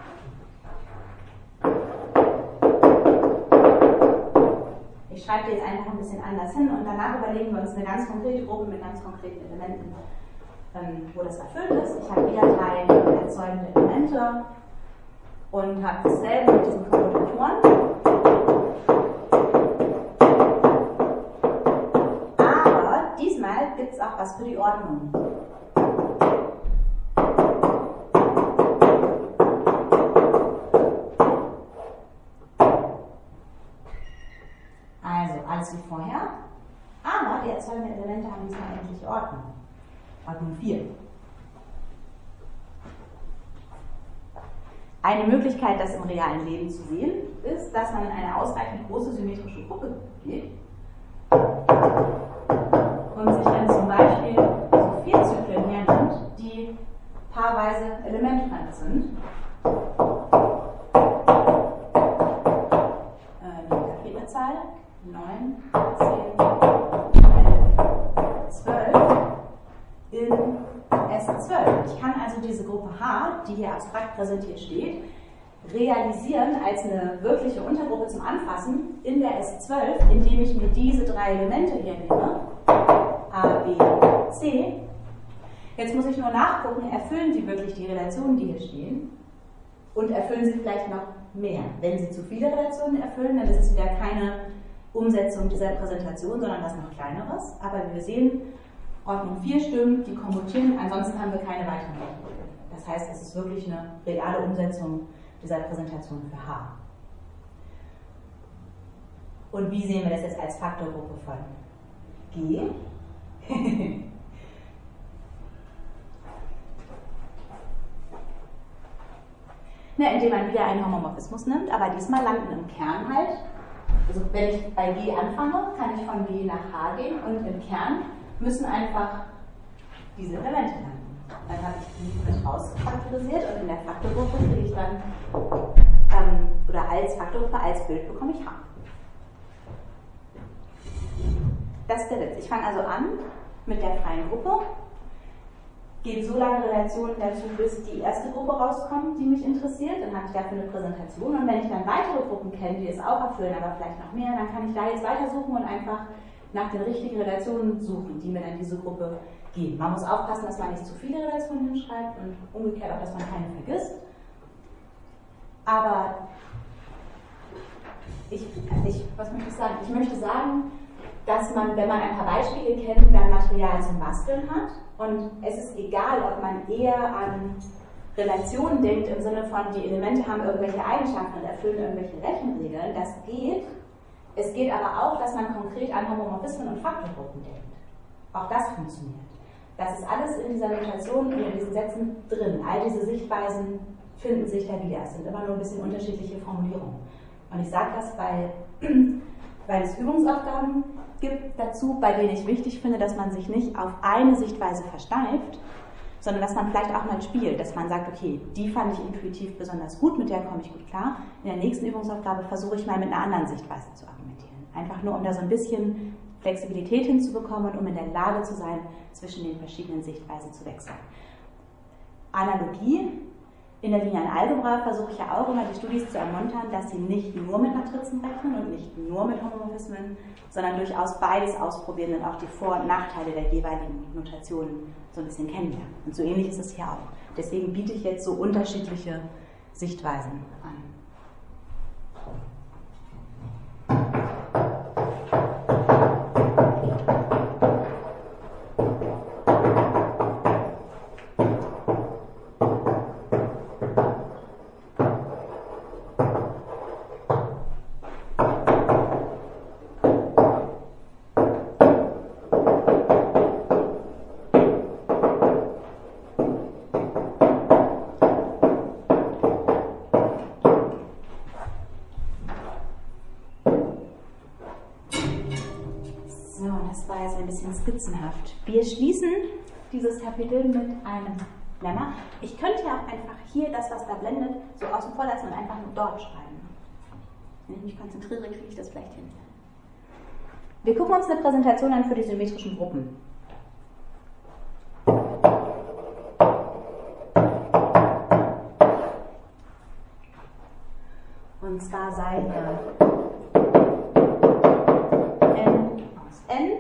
Ich schreibe die jetzt einfach ein bisschen anders hin und danach überlegen wir uns eine ganz konkrete Gruppe mit ganz konkreten Elementen, wo das erfüllt ist. Ich habe wieder 3 erzeugende Elemente und habe dasselbe mit diesen Kommutatoren. Gibt es auch was für die Ordnung. Also alles wie vorher, aber die erzeugenden Elemente haben diesmal endlich Ordnung. Ordnung 4. Eine Möglichkeit, das im realen Leben zu sehen, ist, dass man in eine ausreichend große symmetrische Gruppe geht und sich dann zum Beispiel so 4 Zyklen hernimmt, die paarweise elementfremd sind. Die Kapitelzahl 9, 10, 11, 12 in S12. Ich kann also diese Gruppe H, die hier abstrakt präsentiert steht, realisieren als eine wirkliche Untergruppe zum Anfassen in der S12, indem ich mir diese 3 Elemente hier nehme. A, B, C. Jetzt muss ich nur nachgucken, erfüllen sie wirklich die Relationen, die hier stehen? Und erfüllen sie vielleicht noch mehr? Wenn sie zu viele Relationen erfüllen, dann ist es wieder keine Umsetzung dieser Präsentation, sondern was noch Kleineres. Aber wie wir sehen, Ordnung 4 stimmt, die kommutieren, ansonsten haben wir keine weiteren Ordnungen. Das heißt, es ist wirklich eine reale Umsetzung dieser Präsentation für H. Und wie sehen wir das jetzt als Faktorgruppe von G? Indem man wieder einen Homomorphismus nimmt, aber diesmal landen im Kern halt. Also wenn ich bei G anfange, kann ich von G nach H gehen und im Kern müssen einfach diese Elemente landen. Dann habe ich die mit rausfaktorisiert und in der Faktorgruppe kriege ich dann, oder als Faktorgruppe, als Bild bekomme ich H. Das ist der Witz. Ich fange also an mit der freien Gruppe, gebe so lange Relationen dazu, bis die erste Gruppe rauskommt, die mich interessiert. Dann habe ich dafür eine Präsentation. Und wenn ich dann weitere Gruppen kenne, die es auch erfüllen, aber vielleicht noch mehr, dann kann ich da jetzt weitersuchen und einfach nach den richtigen Relationen suchen, die mir dann diese Gruppe geben. Man muss aufpassen, dass man nicht zu viele Relationen hinschreibt und umgekehrt auch, dass man keine vergisst. Aber was möchte ich sagen? Ich möchte sagen, dass man, wenn man ein paar Beispiele kennt, dann Material zum Basteln hat. Und es ist egal, ob man eher an Relationen denkt, im Sinne von, die Elemente haben irgendwelche Eigenschaften und erfüllen irgendwelche Rechenregeln. Das geht. Es geht aber auch, dass man konkret an Homomorphismen und Faktorgruppen denkt. Auch das funktioniert. Das ist alles in dieser Notation und in diesen Sätzen drin. All diese Sichtweisen finden sich da wieder. Es sind immer nur ein bisschen unterschiedliche Formulierungen. Und ich sage das, weil es Übungsaufgaben gibt dazu, bei denen ich wichtig finde, dass man sich nicht auf eine Sichtweise versteift, sondern dass man vielleicht auch mal spielt, dass man sagt, okay, die fand ich intuitiv besonders gut, mit der komme ich gut klar. In der nächsten Übungsaufgabe versuche ich mal mit einer anderen Sichtweise zu argumentieren. Einfach nur, um da so ein bisschen Flexibilität hinzubekommen und um in der Lage zu sein, zwischen den verschiedenen Sichtweisen zu wechseln. Analogie. In der linearen Algebra versuche ich ja auch immer, die Studis zu ermuntern, dass sie nicht nur mit Matrizen rechnen und nicht nur mit Homomorphismen, sondern durchaus beides ausprobieren und auch die Vor- und Nachteile der jeweiligen Notationen so ein bisschen kennenlernen. Und so ähnlich ist es hier auch. Deswegen biete ich jetzt so unterschiedliche Sichtweisen an. Skizzenhaft. Wir schließen dieses Kapitel mit einem Lemma. Ich könnte ja auch einfach hier das, was da blendet, so außen vor lassen und einfach nur dort schreiben. Wenn ich mich konzentriere, kriege ich das vielleicht hin. Wir gucken uns eine Präsentation an für die symmetrischen Gruppen. Und zwar Seite n aus n.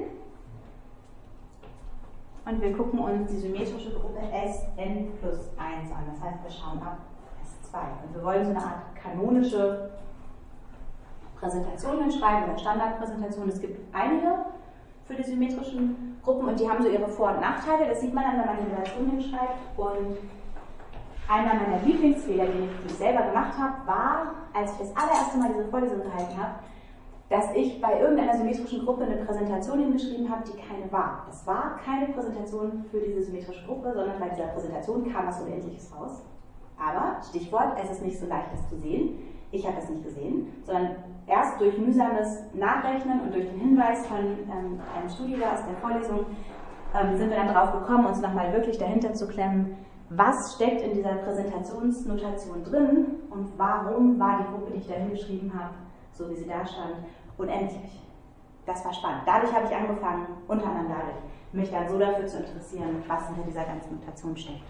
Und wir gucken uns die symmetrische Gruppe Sn plus 1 an. Das heißt, wir schauen ab S2. Und wir wollen so eine Art kanonische Präsentation schreiben oder Standardpräsentation. Es gibt einige für die symmetrischen Gruppen und die haben so ihre Vor- und Nachteile. Das sieht man dann, wenn man die Relation hinschreibt. Und einer meiner Lieblingsfehler, die ich selber gemacht habe, war, als ich das allererste Mal diese Vorlesung gehalten habe, dass ich bei irgendeiner symmetrischen Gruppe eine Präsentation hingeschrieben habe, die keine war. Das war keine Präsentation für diese symmetrische Gruppe, sondern bei dieser Präsentation kam was Unendliches raus. Aber, Stichwort, es ist nicht so leicht, das zu sehen. Ich habe das nicht gesehen, sondern erst durch mühsames Nachrechnen und durch den Hinweis von einem Studier aus der Vorlesung sind wir dann drauf gekommen, uns nochmal wirklich dahinter zu klemmen, was steckt in dieser Präsentationsnotation drin und warum war die Gruppe, die ich da hingeschrieben habe, so wie sie da stand, unendlich. Das war spannend. Dadurch habe ich angefangen, unter anderem dadurch, mich dann so dafür zu interessieren, was hinter dieser ganzen Notation steckt.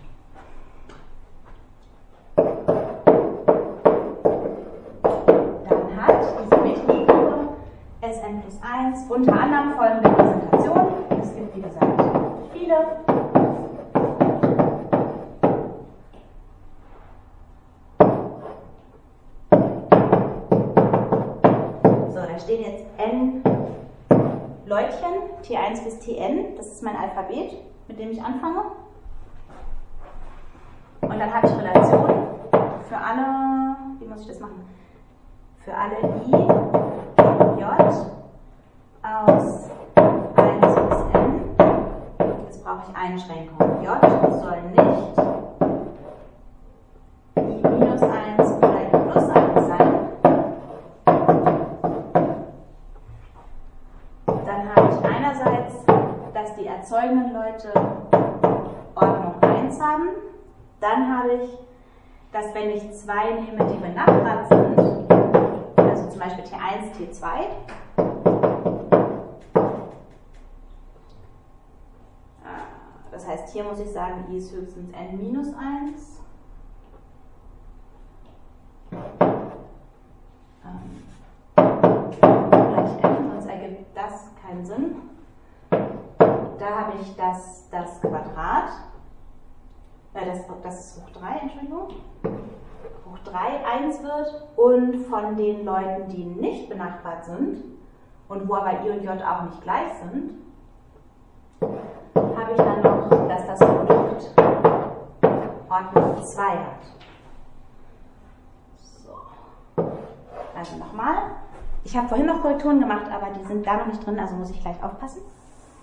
Dann hat die symmetrische Gruppe Sn plus 1 unter anderem folgende Präsentation. Es gibt, wie gesagt, viele. Da stehen jetzt n Leutchen, T1 bis Tn, das ist mein Alphabet, mit dem ich anfange. Und dann habe ich Relationen für alle, wie muss ich das machen? Für alle I, J aus 1 bis n. Jetzt brauche ich Einschränkung. J soll nicht I minus 1 oder I plus 1 sein. Dann habe ich einerseits, dass die erzeugenden Leute Ordnung 1 haben. Dann habe ich, dass wenn ich zwei nehme, die benachbart sind, also zum Beispiel T1, T2, das heißt, hier muss ich sagen, I ist höchstens n minus 1. Gleich n, sonst ergibt das keinen Sinn. Da habe ich das Quadrat. Das ist hoch 3, Entschuldigung. Hoch 3 1 wird und von den Leuten, die nicht benachbart sind und wo aber I und J auch nicht gleich sind, habe ich dann noch, dass das Produkt Ordnung 2 hat. So. Also nochmal. Ich habe vorhin noch Korrekturen gemacht, aber die sind da noch nicht drin, also muss ich gleich aufpassen.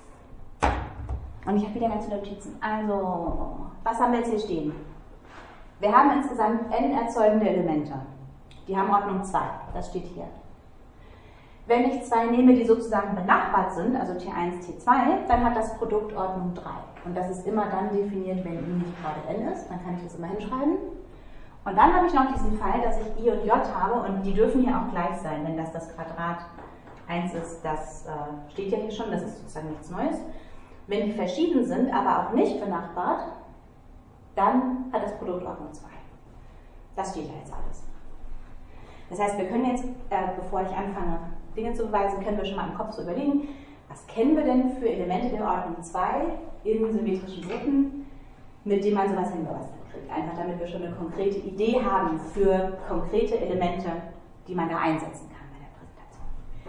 Und ich habe wieder ganz viele Notizen. Also, was haben wir jetzt hier stehen? Wir haben insgesamt n erzeugende Elemente. Die haben Ordnung 2, das steht hier. Wenn ich zwei nehme, die sozusagen benachbart sind, also T1, T2, dann hat das Produkt Ordnung 3. Und das ist immer dann definiert, wenn I nicht gerade n ist, dann kann ich das immer hinschreiben. Und dann habe ich noch diesen Fall, dass ich I und J habe und die dürfen hier auch gleich sein, wenn das Quadrat 1 ist, das steht ja hier schon, das ist sozusagen nichts Neues. Wenn die verschieden sind, aber auch nicht benachbart, dann hat das Produkt Ordnung 2. Das steht ja jetzt alles. Das heißt, wir können jetzt, bevor ich anfange, Dinge zu beweisen, können wir schon mal im Kopf so überlegen, was kennen wir denn für Elemente der Ordnung 2 in symmetrischen Gruppen, mit denen man sowas hinbeweisen kriegt. Einfach damit wir schon eine konkrete Idee haben für konkrete Elemente, die man da einsetzen kann bei der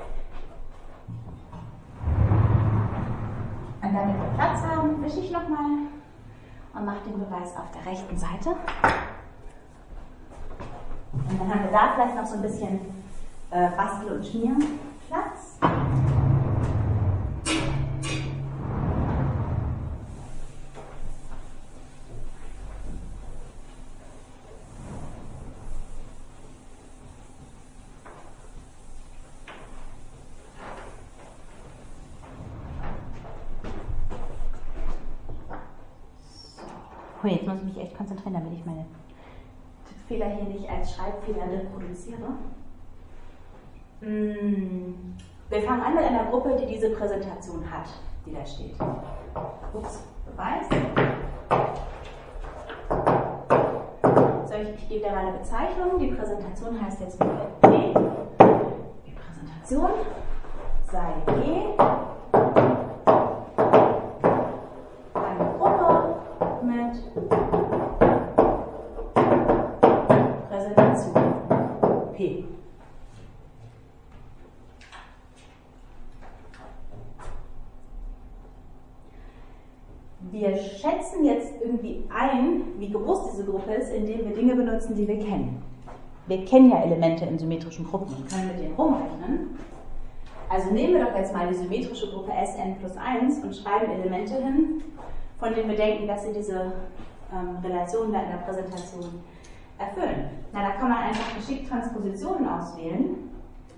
Präsentation. Und damit wir Platz haben, wische ich nochmal und mache den Beweis auf der rechten Seite. Und dann haben wir da vielleicht noch so ein bisschen Bastel- und Schmierplatz. So, jetzt muss ich mich echt konzentrieren, damit ich meine Fehler hier nicht als Schreibfehler reproduziere. Wir fangen an mit einer Gruppe, die diese Präsentation hat, die da steht. Ups, Beweis. So, ich gebe da mal eine Bezeichnung. Die Präsentation heißt jetzt P. Die Präsentation sei G. Eine Gruppe mit Präsentation P. Wir schätzen jetzt irgendwie ein, wie groß diese Gruppe ist, indem wir Dinge benutzen, die wir kennen. Wir kennen ja Elemente in symmetrischen Gruppen und können mit denen rumrechnen. Also nehmen wir doch jetzt mal die symmetrische Gruppe Sn plus 1 und schreiben Elemente hin, von denen wir denken, dass sie diese Relation da in der Präsentation erfüllen. Na, da kann man einfach geschickt Transpositionen auswählen.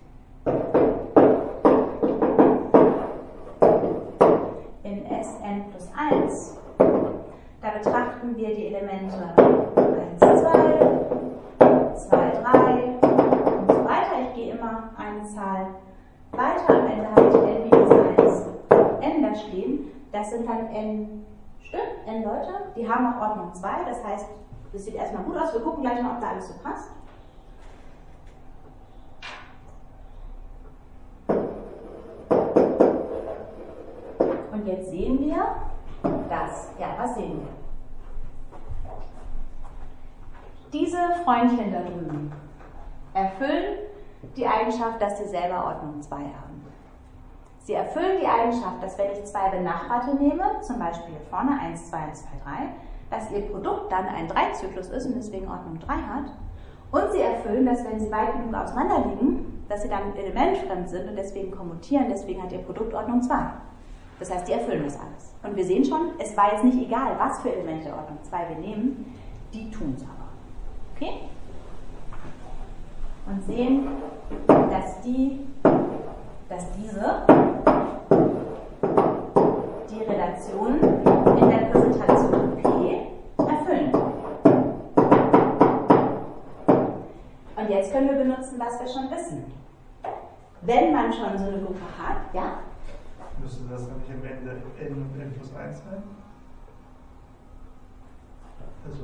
In Sn plus 1, da betrachten wir die Elemente 1, 2, 2, 3 und so weiter. Ich gehe immer eine Zahl weiter. Am Ende habe ich n minus 1 n da stehen. Das sind dann n Stück, n Leute. Die haben auch Ordnung 2. Das heißt, das sieht erstmal gut aus. Wir gucken gleich mal, ob da alles so passt. Und jetzt sehen wir das. Ja, was sehen wir? Diese Freundchen da drüben erfüllen die Eigenschaft, dass sie selber Ordnung 2 haben. Sie erfüllen die Eigenschaft, dass wenn ich zwei Benachbarte nehme, zum Beispiel hier vorne 1, 2, 1, 2, 3, dass ihr Produkt dann ein 3-Zyklus ist und deswegen Ordnung 3 hat. Und sie erfüllen, dass wenn sie weit genug auseinander liegen, dass sie dann elementfremd sind und deswegen kommutieren, deswegen hat ihr Produkt Ordnung 2. Das heißt, die erfüllen das alles. Und wir sehen schon, es war jetzt nicht egal, was für Elemente der Ordnung 2 wir nehmen, die tun es aber. Okay? Und sehen, dass diese die Relation in der Präsentation P erfüllen. Und jetzt können wir benutzen, was wir schon wissen. Wenn man schon so eine Gruppe hat, ja? Müsste das dann nicht am Ende n und n plus 1 sein? Also.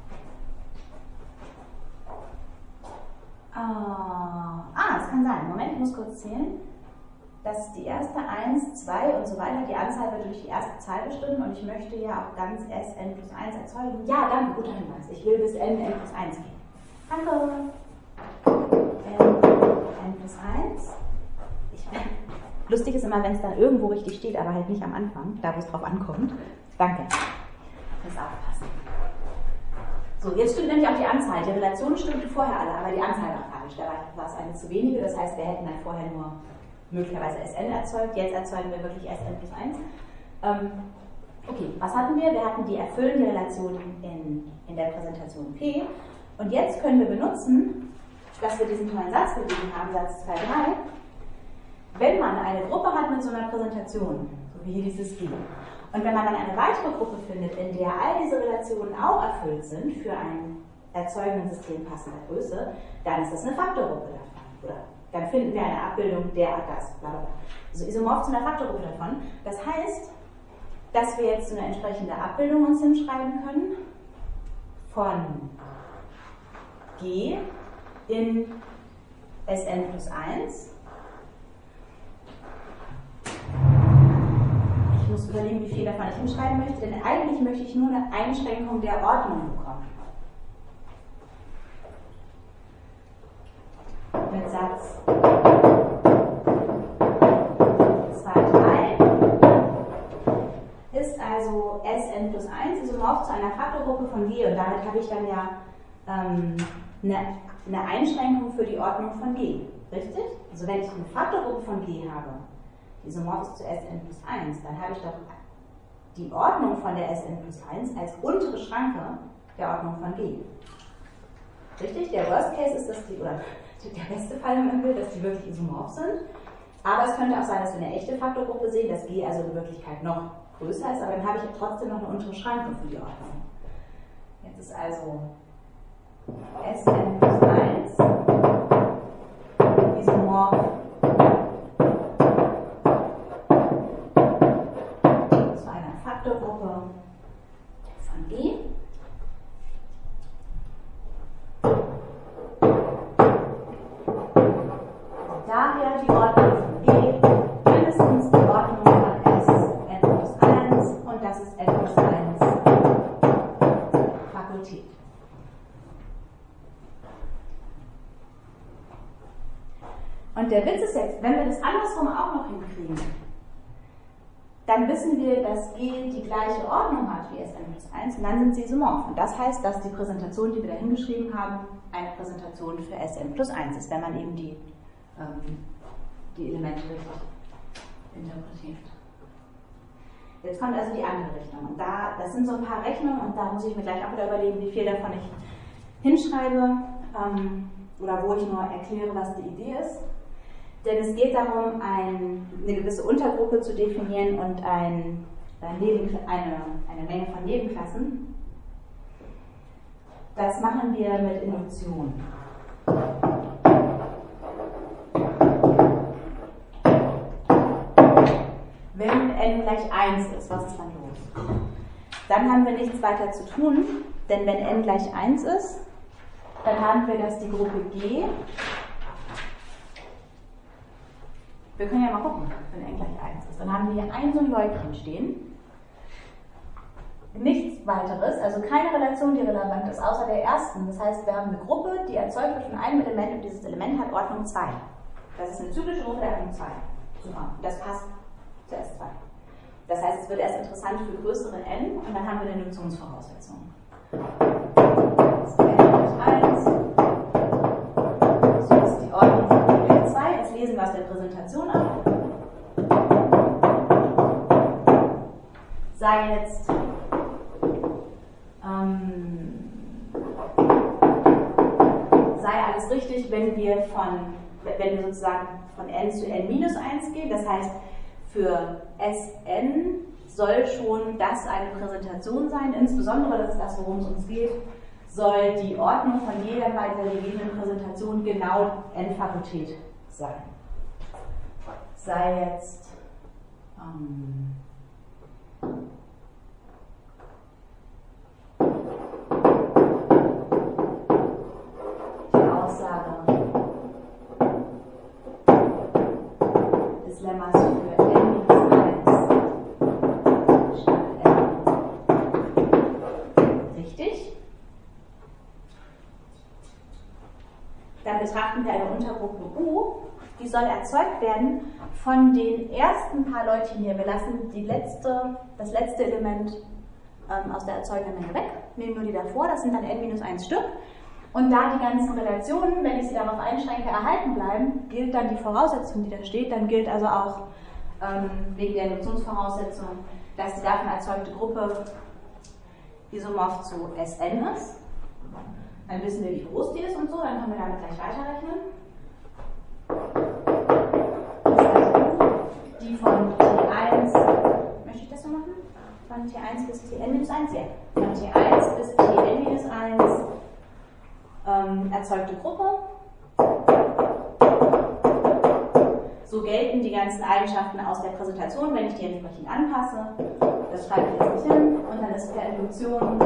Das kann sein. Moment, ich muss kurz zählen. Das ist die erste 1, 2 und so weiter. Die Anzahl wird durch die erste Zahl bestimmt und ich möchte ja auch ganz Sn plus 1 erzeugen. Ja, danke, guter Hinweis. Ich will bis n plus 1 gehen. Danke. n plus 1. Lustig ist immer, wenn es dann irgendwo richtig steht, aber halt nicht am Anfang, da wo es drauf ankommt. Danke. Das aufpassen. So, jetzt stimmt nämlich auch die Anzahl. Die Relation stimmte vorher alle, aber die Anzahl war falsch. Da war es eine zu wenige, das heißt, wir hätten dann vorher nur möglicherweise Sn erzeugt. Jetzt erzeugen wir wirklich Sn plus 1. Okay, was hatten wir? Wir hatten die erfüllende Relation in der Präsentation P. Und jetzt können wir benutzen, dass wir diesen tollen Satz gegeben haben, Satz 2.3. Wenn man eine Gruppe hat mit so einer Präsentation, so wie hier dieses G, und wenn man dann eine weitere Gruppe findet, in der all diese Relationen auch erfüllt sind für ein erzeugenden System passender Größe, dann ist das eine Faktorgruppe davon. Oder dann finden wir eine Abbildung der das, bla bla bla. Also isomorph zu einer Faktorgruppe davon. Das heißt, dass wir jetzt eine entsprechende Abbildung uns hinschreiben können von G in Sn plus 1. Ich muss überlegen, wie viel davon ich hinschreiben möchte, denn eigentlich möchte ich nur eine Einschränkung der Ordnung bekommen. Mit Satz 2.3 ist also Sn plus 1 isomorph zu einer Faktorgruppe von G und damit habe ich dann ja eine Einschränkung für die Ordnung von G. Richtig? Also wenn ich eine Faktorgruppe von G habe, die isomorph ist zu Sn plus 1, dann habe ich doch die Ordnung von der Sn plus 1 als untere Schranke der Ordnung von G. Richtig? Der Worst Case ist, dass die, oder der beste Fall, wenn man will, dass die wirklich isomorph sind. Aber es könnte auch sein, dass wir eine echte Faktorgruppe sehen, dass G also in Wirklichkeit noch größer ist, aber dann habe ich trotzdem noch eine untere Schranke für die Ordnung. Jetzt ist also Sn plus 1 isomorph zu einer Faktorgruppe von G. Daher die Ordnung von G mindestens die Ordnung von Sn plus 1 und das ist n plus 1 Fakultät. Und der Witz ist jetzt, wenn wir das andersrum auch noch hinkriegen, dann wissen wir, dass G die gleiche Ordnung hat wie Sn plus 1 und dann sind sie isomorph. Und das heißt, dass die Präsentation, die wir da hingeschrieben haben, eine Präsentation für Sn plus 1 ist, wenn man eben die Elemente richtig interpretiert. Jetzt kommt also die andere Richtung. Und das sind so ein paar Rechnungen und da muss ich mir gleich auch wieder überlegen, wie viel davon ich hinschreibe oder wo ich nur erkläre, was die Idee ist. Denn es geht darum, eine gewisse Untergruppe zu definieren und eine Menge von Nebenklassen. Das machen wir mit Induktion. Wenn n gleich 1 ist, was ist dann los? Dann haben wir nichts weiter zu tun, denn wenn n gleich 1 ist, dann haben wir, dass die Gruppe G, wir können ja mal gucken, wenn n gleich 1 ist, dann haben wir hier ein so ein Leutchen stehen, nichts weiteres, also keine Relation, die relevant ist, außer der ersten. Das heißt, wir haben eine Gruppe, die erzeugt wird von einem Element und dieses Element hat Ordnung 2. Das ist eine zyklische Gruppe der Ordnung 2. Super, das passt zu S2. Das heißt, es wird erst interessant für größere n und dann haben wir eine Induktionsvoraussetzung. Das ist n plus 1. So ist die Ordnung von G2. Das lesen wir aus der Präsentation ab. Sei jetzt sei alles richtig, wenn wir sozusagen von n zu n minus 1 gehen. Das heißt, für Sn soll schon das eine Präsentation sein, insbesondere, das ist das, worum es uns geht, soll die Ordnung von jeder bei der gegebenen Präsentation genau n-Fakultät sein. Sei jetzt die Aussage des Lemmas für n minus 1 statt n richtig. Dann betrachten wir eine Untergruppe U, die soll erzeugt werden von den ersten paar Leutchen hier. Wir lassen das letzte Element aus der erzeugenden Menge weg, nehmen nur die davor, das sind dann n-1 Stück. Und da die ganzen Relationen, wenn ich sie darauf einschränke, erhalten bleiben, gilt dann die Voraussetzung, die da steht. Dann gilt also auch wegen der Induktionsvoraussetzung, dass die davon erzeugte Gruppe isomorph zu Sn ist. Dann wissen wir, wie groß die ist und so, dann können wir damit gleich weiterrechnen. Das ist also die von T1, möchte ich das so machen? Von T1 bis Tn-1, ja. Von T1 bis Tn-1 erzeugte Gruppe. So gelten die ganzen Eigenschaften aus der Präsentation, wenn ich die entsprechend anpasse. Das schreibe ich jetzt nicht hin. Und dann ist per Induktion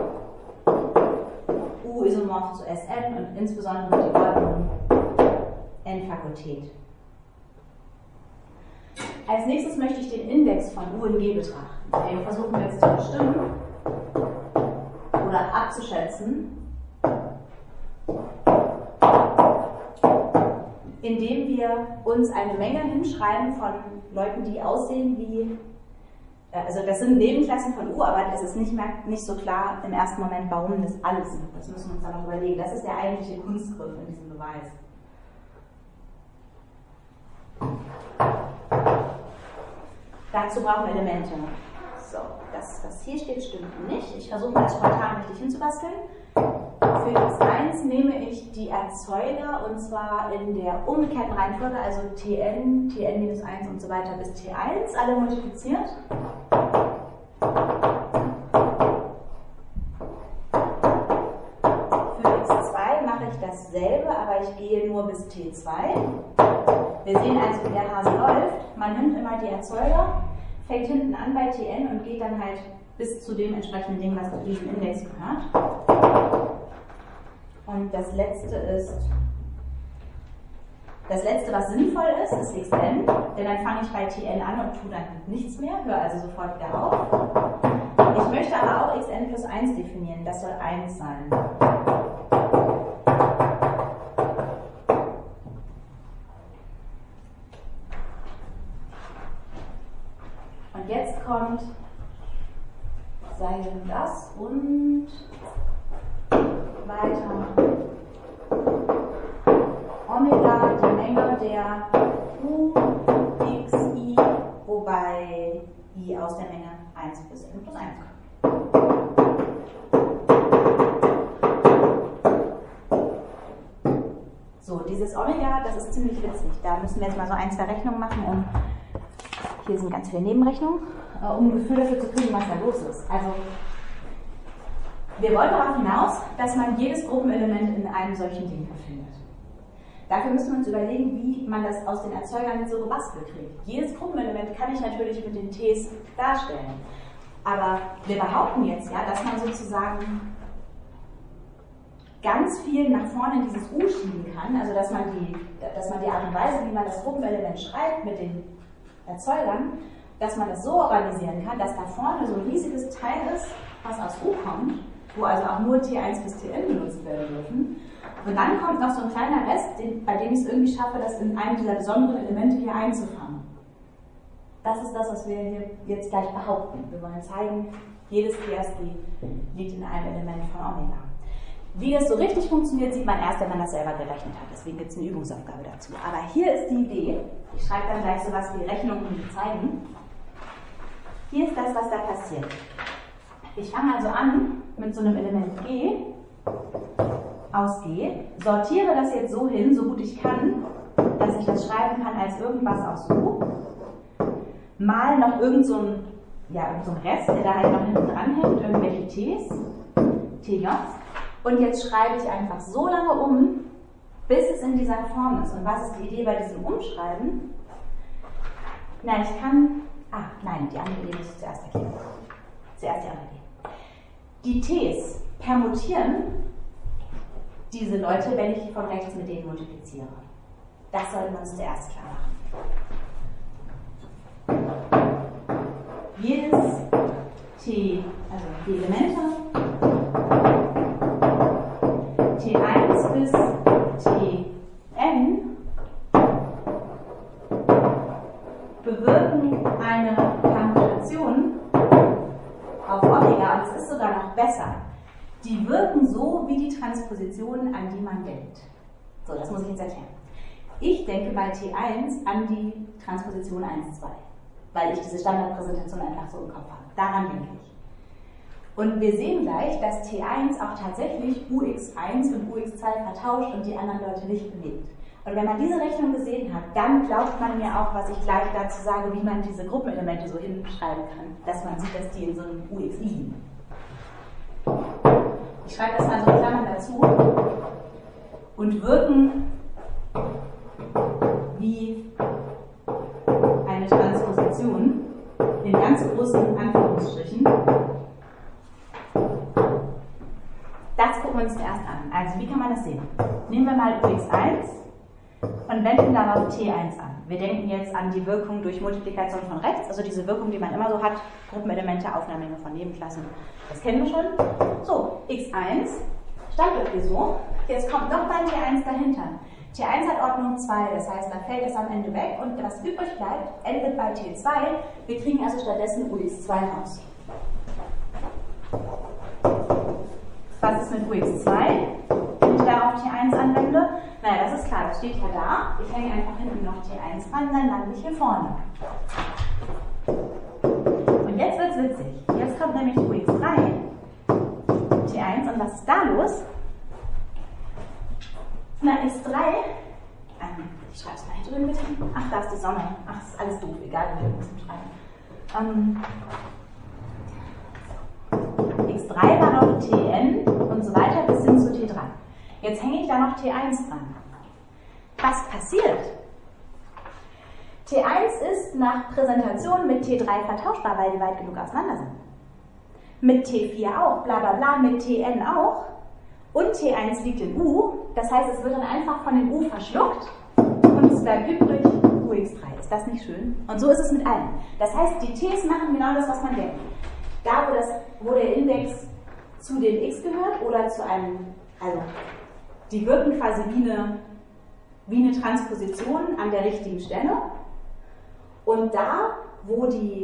U isomorph zu Sn und insbesondere die Ordnung N-Fakultät. Als nächstes möchte ich den Index von U in G betrachten. Den versuchen wir jetzt zu bestimmen oder abzuschätzen, indem wir uns eine Menge hinschreiben von Leuten, die aussehen wie, also das sind Nebenklassen von U, aber es ist nicht so klar im ersten Moment, warum das alles sind. Das müssen wir uns dann noch überlegen. Das ist der eigentliche Kunstgriff in diesem Beweis. Dazu brauchen wir Elemente. So, das, was hier steht, stimmt nicht. Ich versuche mal spontan richtig hinzubasteln. Für x1 nehme ich die Erzeuger und zwar in der umgekehrten Reihenfolge, also Tn, Tn-1 und so weiter bis T1, alle multipliziert. Für x2 mache ich dasselbe, aber ich gehe nur bis T2. Wir sehen also, wie der Hase läuft. Man nimmt immer die Erzeuger, fängt hinten an bei Tn und geht dann halt bis zu dem entsprechenden Ding, was zu diesem Index gehört. Und das letzte, was sinnvoll ist xn, denn dann fange ich bei Tn an und tue dann nichts mehr, höre also sofort wieder auf. Ich möchte aber auch xn plus 1 definieren, das soll 1 sein. Und jetzt kommt sagen das und weiter. Omega, die Menge der U, X, I, wobei I aus der Menge 1 bis n plus 1 kommt. So, dieses Omega, das ist ziemlich witzig. Da müssen wir jetzt mal so 1, 2 Rechnungen machen, hier sind ganz viele Nebenrechnungen, um ein Gefühl dafür zu kriegen, was da los ist. Also, wir wollen darauf hinaus, dass man jedes Gruppenelement in einem solchen Ding findet. Dafür müssen wir uns überlegen, wie man das aus den Erzeugern so gebastelt kriegt. Jedes Gruppenelement kann ich natürlich mit den Ts darstellen. Aber wir behaupten jetzt ja, dass man sozusagen ganz viel nach vorne in dieses U schieben kann, also dass man die Art und Weise, wie man das Gruppenelement schreibt mit den Erzeugern, dass man das so organisieren kann, dass da vorne so ein riesiges Teil ist, was aus U kommt, wo also auch nur T1 bis Tn benutzt werden dürfen. Und dann kommt noch so ein kleiner Rest, bei dem ich es irgendwie schaffe, das in einem dieser besonderen Elemente hier einzufangen. Das ist das, was wir hier jetzt gleich behaupten. Wir wollen zeigen, jedes TSD liegt in einem Element von Omega. Wie das so richtig funktioniert, sieht man erst, wenn man das selber gerechnet hat. Deswegen gibt es eine Übungsaufgabe dazu. Aber hier ist die Idee. Ich schreibe dann gleich sowas wie Rechnungen, um die zeigen. Hier ist das, was da passiert. Ich fange also an mit so einem Element G aus G, sortiere das jetzt so hin, so gut ich kann, dass ich das schreiben kann als irgendwas aus U, mal noch irgend so ein Rest, der da halt noch hinten dran hängt, irgendwelche Ts, TJ, und jetzt schreibe ich einfach so lange um, bis es in dieser Form ist. Und was ist die Idee bei diesem Umschreiben? Na, ich kann, die andere Idee muss ich zuerst erklären. Zuerst die andere Idee. Die Ts permutieren diese Leute, wenn ich von rechts mit denen multipliziere. Das sollten wir uns zuerst klar machen. Jedes T, also die Elemente, T1 bis Tn, bewirken eine Permutation auf Omega, und es ist sogar noch besser. Die wirken so wie die Transpositionen, an die man denkt. So, das muss ich jetzt erklären. Ich denke bei T1 an die Transposition 1, 2. weil ich diese Standardpräsentation einfach so im Kopf habe. Daran denke ich. Und wir sehen gleich, dass T1 auch tatsächlich UX1 und UX2 vertauscht und die anderen Leute nicht bewegt. Und wenn man diese Rechnung gesehen hat, dann glaubt man mir auch, was ich gleich dazu sage, wie man diese Gruppenelemente so hinschreiben kann, dass man sieht, dass die in so einem UX liegen. Ich schreibe das mal so in Klammern dazu und wirken wie eine Transposition in ganz großen Anführungsstrichen. Das gucken wir uns zuerst an. Also wie kann man das sehen? Nehmen wir mal UX1 und wenden darauf T1 an. Wir denken jetzt an die Wirkung durch Multiplikation von rechts, also diese Wirkung, die man immer so hat, Gruppenelemente, Aufnahmemenge von Nebenklassen. Das kennen wir schon. So, x1 stand irgendwie so. Jetzt kommt noch mal T1 dahinter. T1 hat Ordnung 2, das heißt, da fällt es am Ende weg und was übrig bleibt, endet bei T2. Wir kriegen also stattdessen UX2 raus. Was ist mit UX2, wenn ich darauf T1 anwende? Naja, das ist klar, das steht ja da. Ich hänge einfach hinten noch T1 ran, dann lande ich hier vorne. Und jetzt wird es witzig. Jetzt kommt nämlich UX3, T1, und was ist da los? Na, X3, ich schreibe es mal hier drüben bitte. Ach, da ist die Sonne. Ach, das ist alles doof, egal wie wir müssen schreiben. X3 war noch Tn und so weiter bis hin zu T3. Jetzt hänge ich da noch T1 dran. Was passiert? T1 ist nach Präsentation mit T3 vertauschbar, weil die weit genug auseinander sind. Mit T4 auch, bla bla bla, mit Tn auch. Und T1 liegt in U, das heißt, es wird dann einfach von den U verschluckt und es bleibt übrig UX3. Ist das nicht schön? Und so ist es mit allen. Das heißt, die Ts machen genau das, was man denkt. Da, wo der Index zu den X gehört oder zu einem, also die wirken quasi wie eine Transposition an der richtigen Stelle. Und da, wo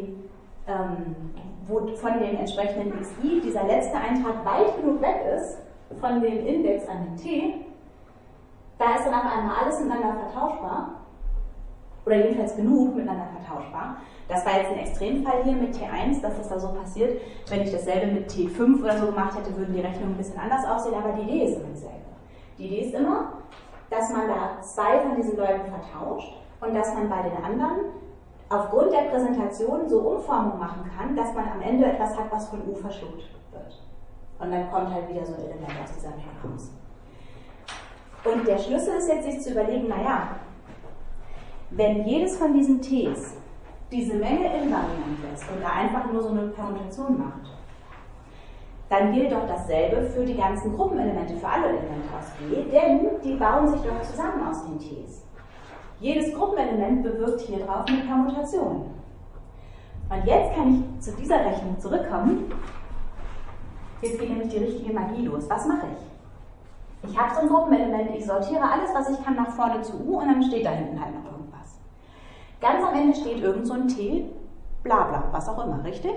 von dem entsprechenden XI dieser letzte Eintrag weit genug weg ist, von dem Index an den T, da ist dann auf einmal alles miteinander vertauschbar. Oder jedenfalls genug miteinander vertauschbar. Das war jetzt ein Extremfall hier mit T1, dass das da so passiert. Wenn ich dasselbe mit T5 oder so gemacht hätte, würden die Rechnungen ein bisschen anders aussehen, aber die Idee ist immer dieselbe. Die Idee ist immer, dass man da zwei von diesen Leuten vertauscht und dass man bei den anderen aufgrund der Präsentation so Umformungen machen kann, dass man am Ende etwas hat, was von U verschluckt wird. Und dann kommt halt wieder so ein Element aus dieser Menge raus. Und der Schlüssel ist jetzt, sich zu überlegen, naja, wenn jedes von diesen Ts diese Menge invariant lässt und da einfach nur so eine Permutation macht, dann gilt doch dasselbe für die ganzen Gruppenelemente, für alle Elemente aus G, denn die bauen sich doch zusammen aus den Ts. Jedes Gruppenelement bewirkt hier drauf eine Permutation. Und jetzt kann ich zu dieser Rechnung zurückkommen. Jetzt geht nämlich die richtige Magie los. Was mache ich? Ich habe so ein Gruppenelement, ich sortiere alles, was ich kann, nach vorne zu U und dann steht da hinten halt noch irgendwas. Ganz am Ende steht irgend so ein T, bla bla, was auch immer, richtig?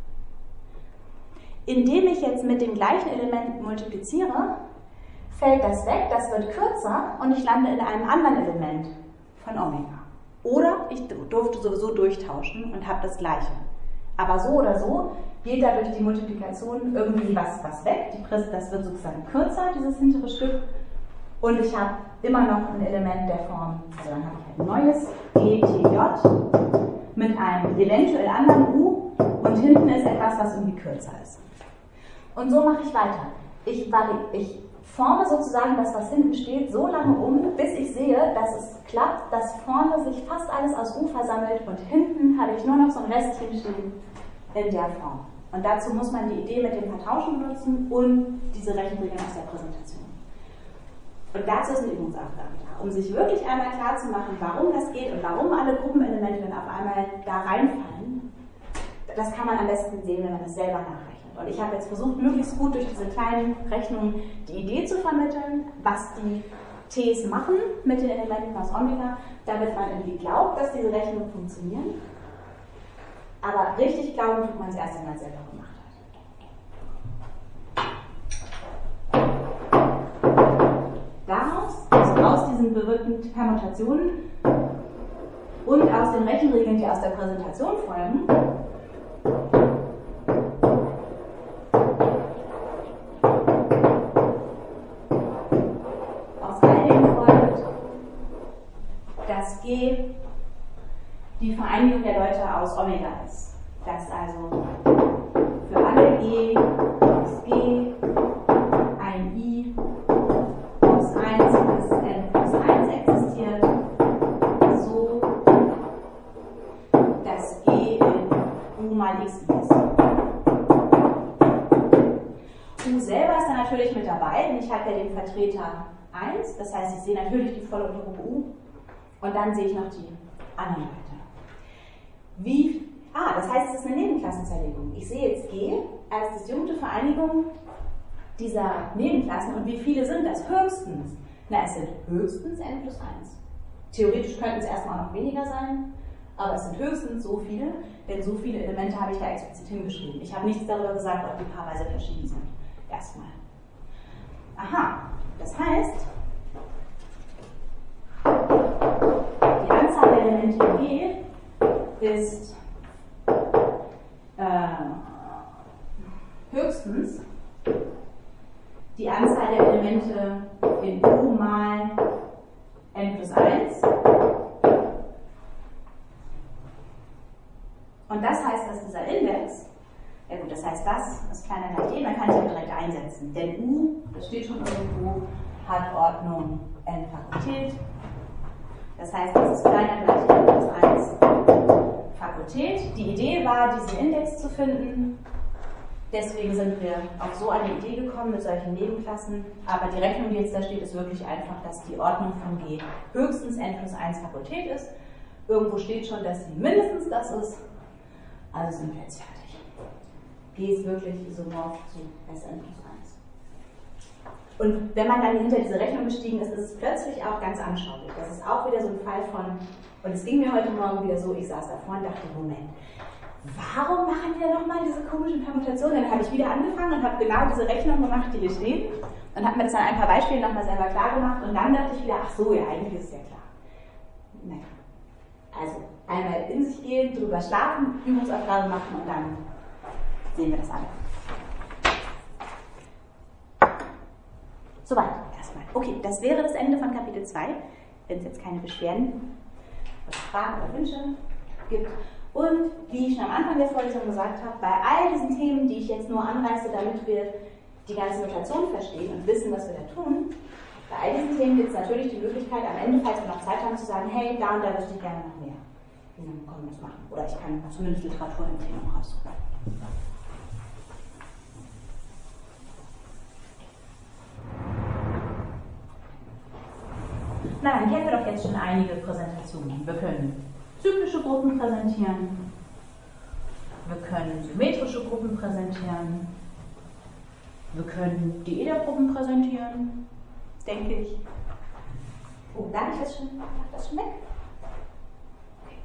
Indem ich jetzt mit dem gleichen Element multipliziere, fällt das weg, das wird kürzer und ich lande in einem anderen Element von Omega. Oder ich durfte sowieso durchtauschen und habe das gleiche. Aber so oder so geht da durch die Multiplikation irgendwie was weg. Das wird sozusagen kürzer, dieses hintere Stück. Und ich habe immer noch ein Element der Form, also dann habe ich ein neues GTJ mit einem eventuell anderen U und hinten ist etwas, was irgendwie kürzer ist. Und so mache ich weiter. Ich forme sozusagen das, was hinten steht, so lange um, bis ich sehe, dass es klappt, dass vorne sich fast alles aus U versammelt und hinten habe ich nur noch so ein Restchen stehen in der Form. Und dazu muss man die Idee mit dem Vertauschen nutzen und diese Rechenregeln aus der Präsentation. Und dazu ist eine Übungsaufgabe da, um sich wirklich einmal klar zu machen, warum das geht und warum alle Gruppenelemente dann auf einmal da reinfallen. Das kann man am besten sehen, wenn man das selber nachrechnet. Und ich habe jetzt versucht, möglichst gut durch diese kleinen Rechnungen die Idee zu vermitteln, was die Ts machen mit den Elementen aus Omega, damit man irgendwie glaubt, dass diese Rechnungen funktionieren. Aber richtig glauben tut man es erst, wenn man es selber gemacht hat. Daraus, also aus diesen bewirkten Permutationen, Und aus den Rechenregeln, die aus der Präsentation folgen, aus all dem folgt, dass G die Vereinigung der Leute aus Omega ist. Dass also für alle G aus G ein I aus 1 bis n plus 1 existiert, so dass G in U mal Xi ist. U selber ist dann natürlich mit dabei, denn ich habe ja den Vertreter 1, das heißt, ich sehe natürlich die volle Untergruppe U und dann sehe ich noch die anderen Leute. Das heißt, es ist eine Nebenklassenzerlegung. Ich sehe jetzt G als disjunkte Vereinigung dieser Nebenklassen und wie viele sind das? Höchstens. Na, es sind höchstens n plus 1. Theoretisch könnten es erstmal noch weniger sein, aber es sind höchstens so viele, denn so viele Elemente habe ich da explizit hingeschrieben. Ich habe nichts darüber gesagt, ob die paarweise verschieden sind. Erstmal. Aha, das heißt, die Anzahl der Elemente in G ist höchstens die Anzahl der Elemente in U mal n plus 1. Und das heißt, dass dieser Index, ja gut, das heißt das kleiner gleich d, man kann es ja direkt einsetzen. Denn U, das steht schon irgendwo, hat Ordnung n Fakultät. Das heißt, das ist kleiner gleich n plus 1 Fakultät. Die Idee war, diesen Index zu finden. Deswegen sind wir auf so eine Idee gekommen mit solchen Nebenklassen. Aber die Rechnung, die jetzt da steht, ist wirklich einfach, dass die Ordnung von G höchstens n plus 1 Fakultät ist. Irgendwo steht schon, dass sie mindestens das ist. Also sind wir jetzt fertig. G ist wirklich isomorph zu Sn plus 1. Und wenn man dann hinter diese Rechnung gestiegen ist, ist es plötzlich auch ganz anschaulich. Das ist auch wieder so ein Fall von, und es ging mir heute Morgen wieder so, ich saß davor und dachte, Moment, warum machen wir nochmal diese komischen Permutationen? Dann habe ich wieder angefangen und habe genau diese Rechnung gemacht, die hier stehen, und habe mir das an ein paar Beispielen nochmal selber klar gemacht, und dann dachte ich wieder, ach so, ja, eigentlich ist es ja klar. Naja. Also, einmal in sich gehen, drüber schlafen, Übungsaufgabe machen und dann sehen wir das an. Soweit erstmal. Okay, das wäre das Ende von Kapitel 2, wenn es jetzt keine Beschwerden oder Fragen oder Wünsche gibt. Und wie ich schon am Anfang der Vorlesung gesagt habe, bei all diesen Themen, die ich jetzt nur anreiße, damit wir die ganze Notation verstehen und wissen, was wir da tun, bei all diesen Themen gibt es natürlich die Möglichkeit, am Ende, falls wir noch Zeit haben, zu sagen, hey, da und da wüsste ich gerne noch mehr. Und dann können wir das machen. Oder ich kann zumindest Literaturempfehlungen raussuchen. Na, dann kennen wir doch jetzt schon einige Präsentationen. Wir können zyklische Gruppen präsentieren, wir können symmetrische Gruppen präsentieren, wir können Diedergruppen präsentieren, denke ich. Oh, darf ich das schon? Mach das schon weg? Okay.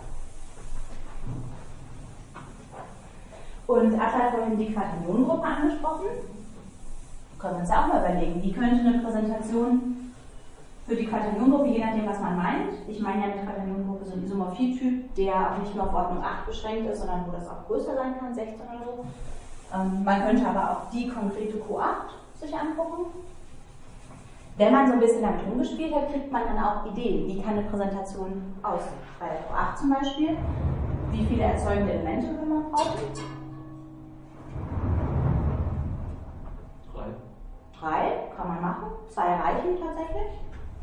Und Atta hat vorhin die Quaternionengruppe angesprochen. Können wir uns ja auch mal überlegen, wie könnte eine Präsentation für die Quaternionengruppe, je nachdem, was man meint. Ich meine ja mit Quaternionengruppe so einen Isomorphie-Typ, der auch nicht nur auf Ordnung 8 beschränkt ist, sondern wo das auch größer sein kann, 16 oder so. Man könnte aber auch die konkrete Q8 sich angucken. Wenn man so ein bisschen damit rumgespielt hat, kriegt man dann auch Ideen, wie kann eine Präsentation aussehen. Bei der Q8 zum Beispiel, wie viele erzeugende Elemente will man brauchen? 3 kann man machen, 2 reichen tatsächlich.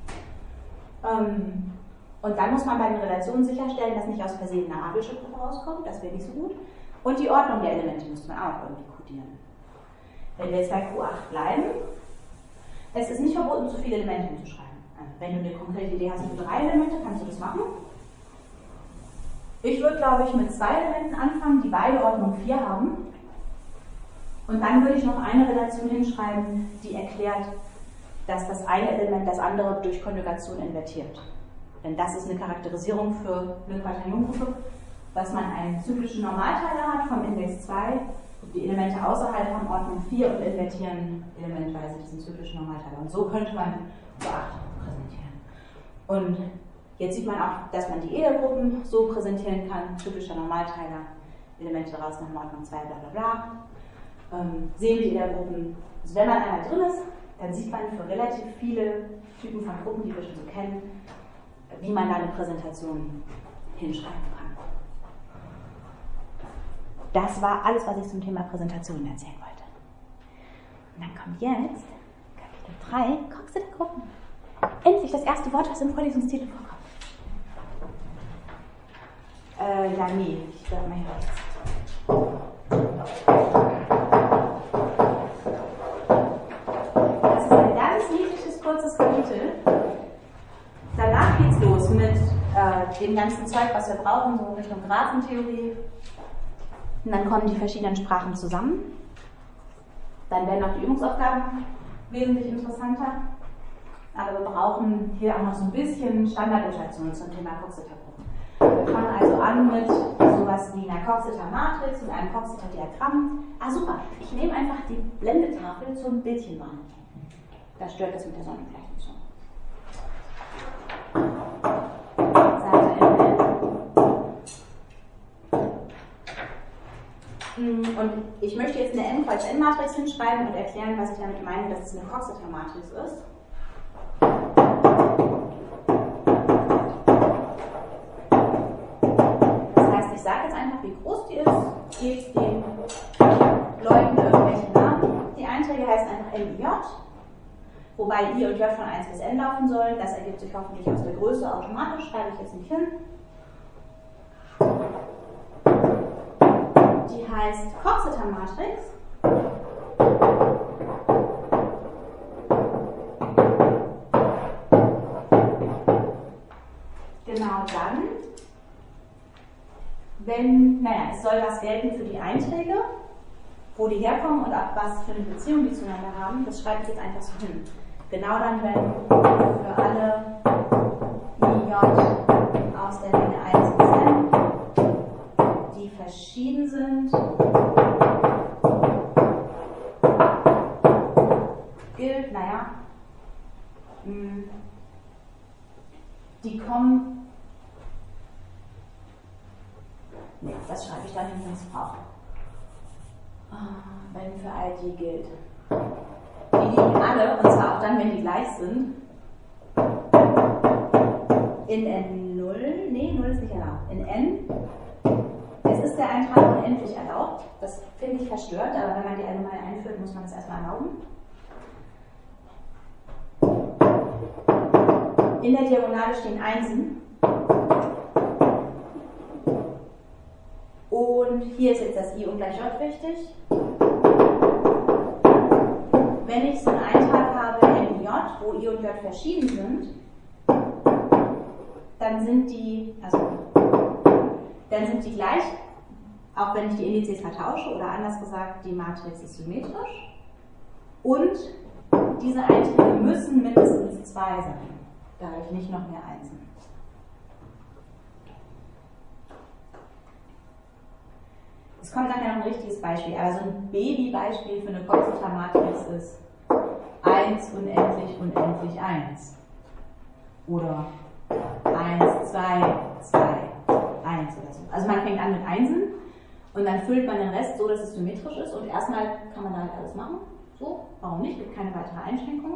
Und dann muss man bei den Relationen sicherstellen, dass nicht aus Versehen eine Abelsche Gruppe rauskommt, das wäre nicht so gut. Und die Ordnung der Elemente muss man auch irgendwie kodieren. Wenn wir jetzt bei Q8 bleiben, es ist nicht verboten, zu viele Elemente hinzuschreiben. Also wenn du eine konkrete Idee hast für 3 Elemente, kannst du das machen. Ich würde, glaube ich, mit 2 Elementen anfangen, die beide Ordnung 4 haben. Und dann würde ich noch eine Relation hinschreiben, die erklärt, dass das eine Element das andere durch Konjugation invertiert. Denn das ist eine Charakterisierung für eine Quaternionengruppe, dass man einen zyklischen Normalteiler hat vom Index 2, die Elemente außerhalb haben Ordnung 4 und invertieren elementweise diesen zyklischen Normalteiler. Und so könnte man Q8 präsentieren. Und Jetzt sieht man auch, dass man die Edelgruppen so präsentieren kann, typischer Normalteiler, Elemente daraus nach Ordnung 2, bla bla bla. Sehen die Edelgruppen, also wenn man einmal drin ist, dann sieht man für relativ viele Typen von Gruppen, die wir schon so kennen, wie man da eine Präsentation hinschreiben kann. Das war alles, was ich zum Thema Präsentation erzählen wollte. Und dann kommt jetzt Kapitel 3, Coxeter-Gruppen. Endlich das erste Wort, was im Vorlesungstitel vorkommt. Ja, nee, ich bleib mal hier rechts. Das ist ein ganz niedliches, kurzes Kapitel. Danach geht's los mit dem ganzen Zeug, was wir brauchen, so Richtung Graphentheorie. Und dann kommen die verschiedenen Sprachen zusammen. Dann werden auch die Übungsaufgaben wesentlich interessanter. Aber wir brauchen hier auch noch so ein bisschen Standardnotation zum Thema Coxeter-Gruppen. Wir fangen also an mit sowas wie einer Coxeter-Matrix und einem Coxeter-Diagramm. Ah, super, ich nehme einfach die Blendetafel zum Bildchen machen. Da stört das mit der Sonne vielleicht nicht so. Und ich möchte jetzt eine M als N-Matrix hinschreiben und erklären, was ich damit meine, dass es eine Coxeter-Matrix ist. Das heißt, ich sage jetzt einfach, wie groß die ist, gebe den Leuten irgendwelche Namen. Die Einträge heißen einfach N, I, J, wobei I und J von 1 bis N laufen sollen. Das ergibt sich hoffentlich aus der Größe automatisch, schreibe ich jetzt nicht hin. Die heißt Coxeter-Matrix. Genau dann, wenn, es soll was gelten für die Einträge, wo die herkommen und auch was für eine Beziehung die zueinander haben, das schreibe ich jetzt einfach so hin. Genau dann, wenn für alle IJ aus der Länge 1 bis N, die verschieden sind, gilt, die kommen. Ne, das schreibe ich dann hin, wenn ich es brauche. Wenn für all die gilt. Die liegen alle, und zwar auch dann, wenn die gleich sind, in N0, nee, 0 ist nicht erlaubt, in N. Es ist der Eintrag unendlich erlaubt, das finde ich verstört, aber wenn man die allgemein einführt, muss man das erstmal erlauben. In der Diagonale stehen Einsen. Und hier ist jetzt das I ungleich J wichtig. Wenn ich so einen Eintrag habe in J, wo I und J verschieden sind, dann sind die gleich, auch wenn ich die Indizes vertausche, oder anders gesagt, die Matrix ist symmetrisch. Und diese Einträge müssen mindestens 2 sein, dadurch nicht noch mehr Einsen. Es kommt nachher noch ein richtiges Beispiel, aber so ein Babybeispiel für eine Coxeter-Matrix ist 1 unendlich unendlich 1. Oder 1, 2, 2, 1 oder so. Also man fängt an mit Einsen und dann füllt man den Rest so, dass es symmetrisch ist und erstmal kann man da halt alles machen. So, warum nicht? Gibt keine weitere Einschränkung.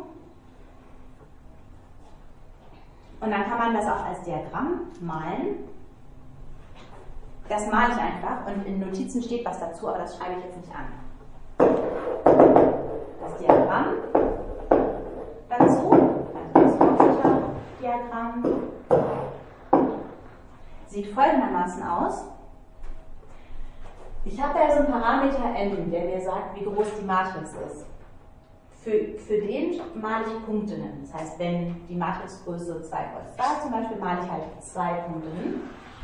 Und dann kann man das auch als Diagramm malen. Das male ich einfach und in Notizen steht was dazu, aber das schreibe ich jetzt nicht an. Das Diagramm dazu, also das Coxeter-Diagramm, sieht folgendermaßen aus. Ich habe ja so einen Parameter n, der mir sagt, wie groß die Matrix ist. Für den male ich Punkte hin. Das heißt, wenn die Matrixgröße 2 kreuzt 2 zum Beispiel, male ich halt 2 Punkte hin.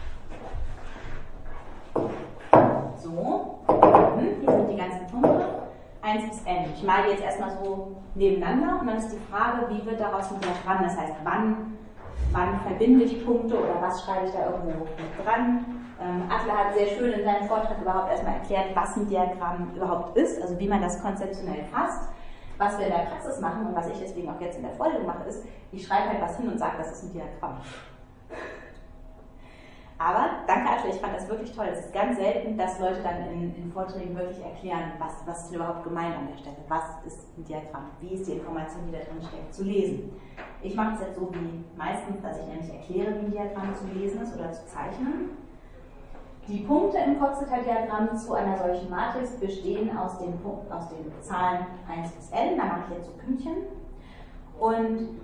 So, hier sind die ganzen Punkte, 1 bis n. Ich male die jetzt erstmal so nebeneinander und dann ist die Frage, wie wird daraus ein Diagramm? Das heißt, wann verbinde ich Punkte oder was schreibe ich da irgendwo mit dran? Atle hat sehr schön in seinem Vortrag überhaupt erstmal erklärt, was ein Diagramm überhaupt ist, also wie man das konzeptionell fasst. Was wir in der Praxis machen und was ich deswegen auch jetzt in der Vorlesung mache, ist, ich schreibe halt was hin und sage, das ist ein Diagramm. Aber danke, Ashley, ich fand das wirklich toll. Es ist ganz selten, dass Leute dann in Vorträgen wirklich erklären, was ist denn überhaupt gemeint an der Stelle. Was ist ein Diagramm? Wie ist die Information, die da drin steckt, zu lesen? Ich mache es jetzt so wie meistens, dass ich nämlich erkläre, wie ein Diagramm zu lesen ist oder zu zeichnen. Die Punkte im Coxeter-Diagramm zu einer solchen Matrix bestehen aus den Zahlen 1 bis n. Da mache ich jetzt so Pünktchen. Und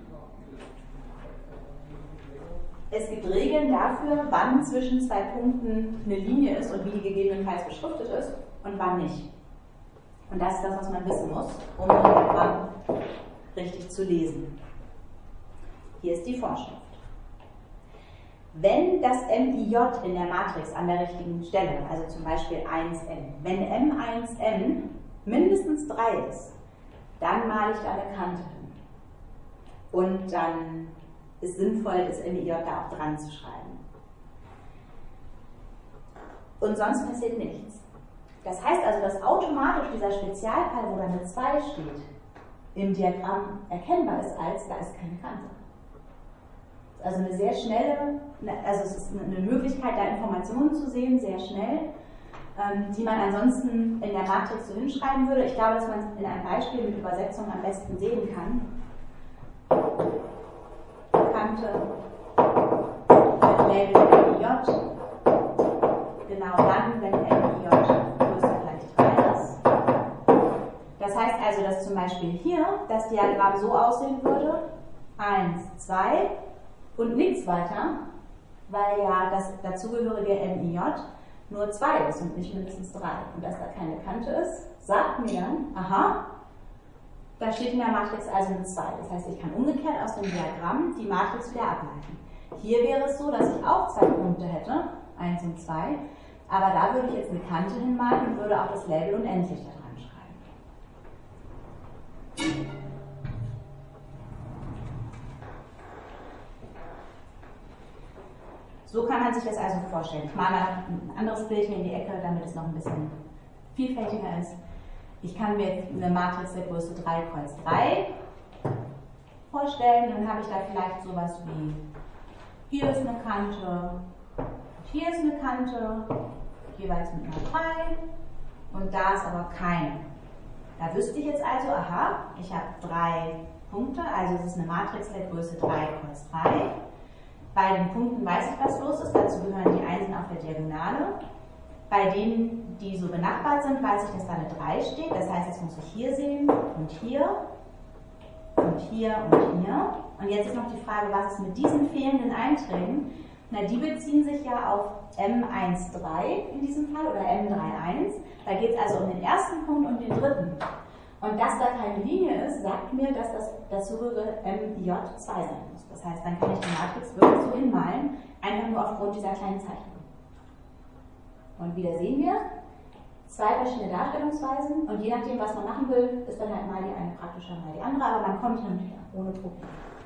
es gibt Regeln dafür, wann zwischen zwei Punkten eine Linie ist und wie die gegebenenfalls beschriftet ist und wann nicht. Und das ist das, was man wissen muss, um ein Diagramm richtig zu lesen. Hier ist die Vorschrift. Wenn das MIJ in der Matrix an der richtigen Stelle, also zum Beispiel 1n, wenn M1n mindestens 3 ist, dann male ich da eine Kante hin. Und dann ist sinnvoll, das MIJ da auch dran zu schreiben. Und sonst passiert nichts. Das heißt also, dass automatisch dieser Spezialfall, wo da eine 2 steht, im Diagramm erkennbar ist als, da ist keine Kante. Also eine sehr schnelle, also es ist eine Möglichkeit, da Informationen zu sehen, sehr schnell, die man ansonsten in der Matrix so hinschreiben würde. Ich glaube, dass man es in einem Beispiel mit Übersetzung am besten sehen kann. Kante mit Label MIJ, genau dann, wenn MIJ größer gleich 3 ist. Das heißt also, dass zum Beispiel hier das Diagramm so aussehen würde, 1, 2 und nichts weiter, weil ja das dazugehörige MIJ nur 2 ist und nicht mindestens 3. Und dass da keine Kante ist, sagt mir dann, aha, da steht in der Matrix also eine 2. Das heißt, ich kann umgekehrt aus dem Diagramm die Matrix wieder ableiten. Hier wäre es so, dass ich auch 2 Punkte hätte, 1 und 2, aber da würde ich jetzt eine Kante hinmalen und würde auch das Label unendlich da dran schreiben. So kann man sich das also vorstellen. Ich male ein anderes Bild hier in die Ecke, damit es noch ein bisschen vielfältiger ist. Ich kann mir eine Matrix der Größe 3 Kreuz 3 vorstellen. Dann habe ich da vielleicht sowas wie, hier ist eine Kante, hier ist eine Kante, jeweils mit einer 3 und da ist aber keine. Da wüsste ich jetzt also, aha, ich habe 3 Punkte, also es ist eine Matrix der Größe 3 Kreuz 3. Bei den Punkten weiß ich, was los ist, dazu gehören die Einsen auf der Diagonale. Bei denen, die so benachbart sind, weiß ich, dass da eine 3 steht. Das heißt, jetzt muss ich hier sehen und hier und hier und hier. Und jetzt ist noch die Frage, was ist mit diesen fehlenden Einträgen? Na, die beziehen sich ja auf M13 in diesem Fall oder M31. Da geht es also um den ersten Punkt und den dritten. Und dass da keine Linie ist, sagt mir, dass das dazugehörige MJ2 sein muss. Das heißt, dann kann ich die Matrix wirklich so hinmalen, einfach nur aufgrund dieser kleinen Zeichnung. Und wieder sehen wir 2 verschiedene Darstellungsweisen und je nachdem, was man machen will, ist dann halt mal die eine praktischer, mal die andere, aber man kommt hin und her, ohne Problem.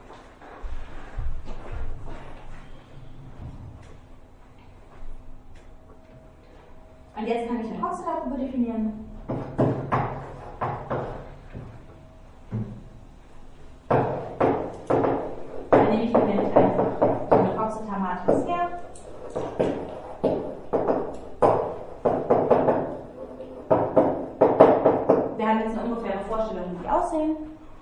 Und jetzt kann ich eine Coxeter-Gruppe definieren. Dann nehme ich mir nämlich einfach so eine Coxeter-Matrix her. Wir haben jetzt eine ungefähre Vorstellung, wie die aussehen.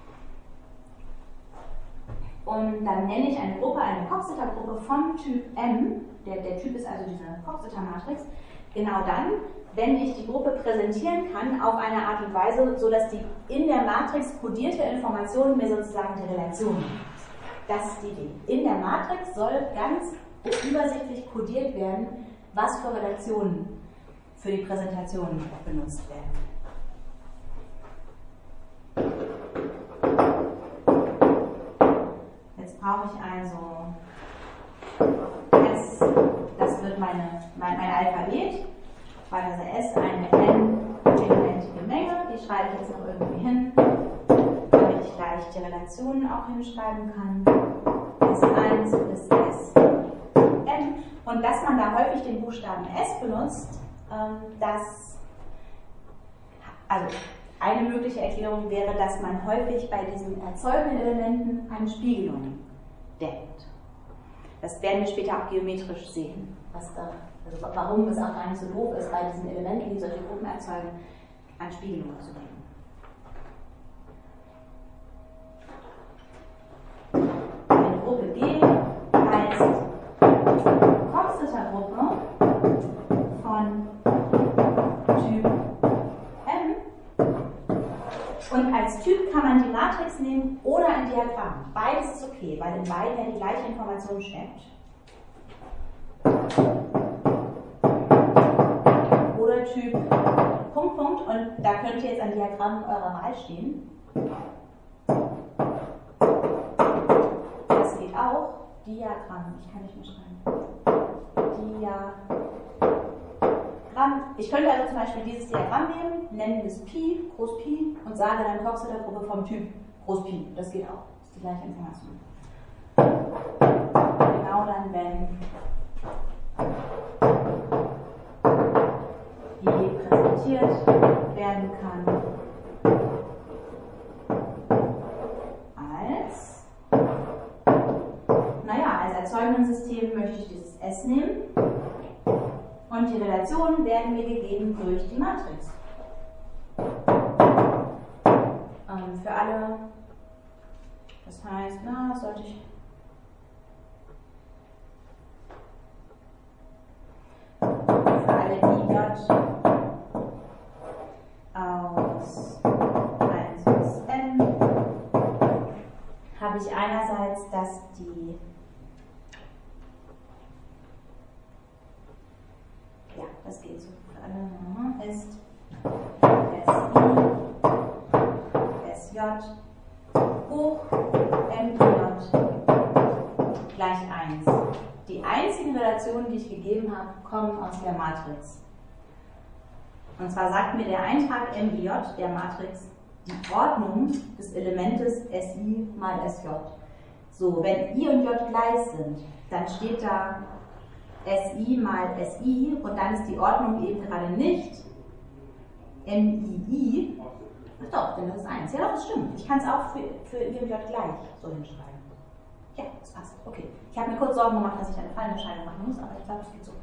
Und dann nenne ich eine Gruppe, eine Coxeter-Gruppe vom Typ M. Der Typ ist also diese Coxeter-Matrix. Genau dann, wenn ich die Gruppe präsentieren kann auf eine Art und Weise, sodass die in der Matrix kodierte Information mir sozusagen die Relation gibt. Das ist die Idee. In der Matrix soll ganz übersichtlich kodiert werden, was für Relationen für die Präsentation benutzt werden. Jetzt brauche ich also S, das wird mein Alphabet, also S, eine n-elementige Menge, die schreibe ich jetzt noch irgendwie hin, damit ich gleich die Relationen auch hinschreiben kann. S1 bis Sn. Und dass man da häufig den Buchstaben S benutzt, also eine mögliche Erklärung wäre, dass man häufig bei diesen erzeugenden Elementen an Spiegelungen denkt. Das werden wir später auch geometrisch sehen, also warum es auch gar nicht so doof ist, bei diesen Elementen, die solche Gruppen erzeugen, an Spiegelung zu denken. Eine Gruppe G heißt Coxeter-Gruppe von Typ M. Und als Typ kann man die Matrix nehmen oder ein Diagramm. Beides ist okay, weil in beiden ja die gleiche Information steckt. Oder Typ Punkt, Punkt. Und da könnte jetzt ein Diagramm eurer Wahl stehen. Das geht auch. Diagramm. Ich kann nicht mehr schreiben. Diagramm. Ich könnte also zum Beispiel dieses Diagramm nehmen, nennen es Pi, Groß Pi, und sage dann Coxeter-Gruppe vom Typ Groß Pi. Das geht auch. Das ist die gleiche Information. Genau dann, wenn die präsentiert werden kann als, als erzeugenden System möchte ich dieses S nehmen. Und die Relationen werden mir gegeben durch die Matrix. Für alle, das heißt, was sollte ich? Für alle die J aus 1 bis n habe ich einerseits, dass die das geht so für alle, ist SI, SJ hoch MJ gleich 1. Die einzigen Relationen, die ich gegeben habe, kommen aus der Matrix. Und zwar sagt mir der Eintrag MJ der Matrix die Ordnung des Elementes SI mal SJ. So, wenn I und J gleich sind, dann steht da SI mal SI und dann ist die Ordnung eben gerade nicht MII. Ach doch, denn das ist 1. Ja doch, das stimmt. Ich kann es auch für I und J gleich so hinschreiben. Ja, das passt. Okay. Ich habe mir kurz Sorgen gemacht, dass ich eine Fallentscheidung machen muss, aber ich glaube, es geht so.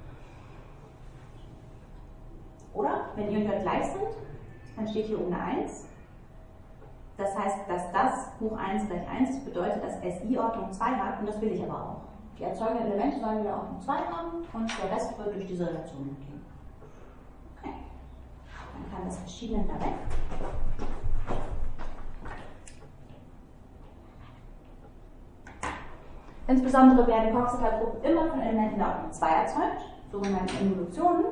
Oder? Wenn I und J gleich sind, dann steht hier oben eine 1. Das heißt, dass das hoch 1 gleich 1 ist, bedeutet, dass SI Ordnung 2 hat und das will ich aber auch. Die erzeugenden Elemente sollen wieder Ordnung 2 haben und der Rest wird durch diese Relation gehen. Okay. Dann kann das Verschiedene da weg. Insbesondere werden Coxeter-Gruppen immer von Elementen der Ordnung 2 erzeugt, sogenannte Involutionen.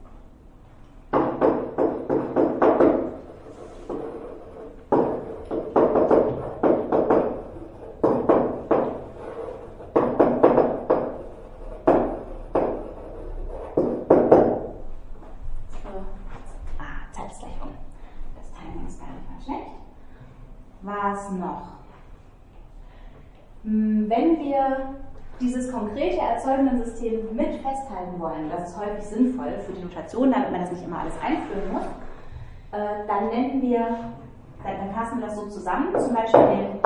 Was noch? Wenn wir dieses konkrete erzeugende System mit festhalten wollen, das ist häufig sinnvoll für die Notation, damit man das nicht immer alles einführen muss, dann nennen wir, dann fassen wir das so zusammen, zum Beispiel den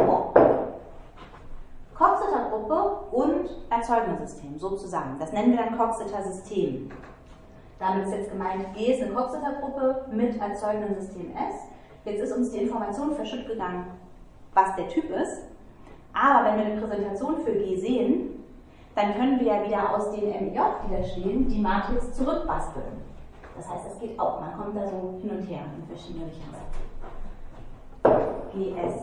Coxeter-Gruppe und erzeugende System, so zusammen. Das nennen wir dann Coxeter-System. Damit ist jetzt gemeint, G ist eine Coxeter-Gruppe mit erzeugendem System S. Jetzt ist uns die Information verschütt gegangen, was der Typ ist. Aber wenn wir eine Präsentation für G sehen, dann können wir ja wieder aus den MJ, die da stehen, die Matrix zurückbasteln. Das heißt, das geht auch. Man kommt da so hin und her in verschiedene Richtungen. GS.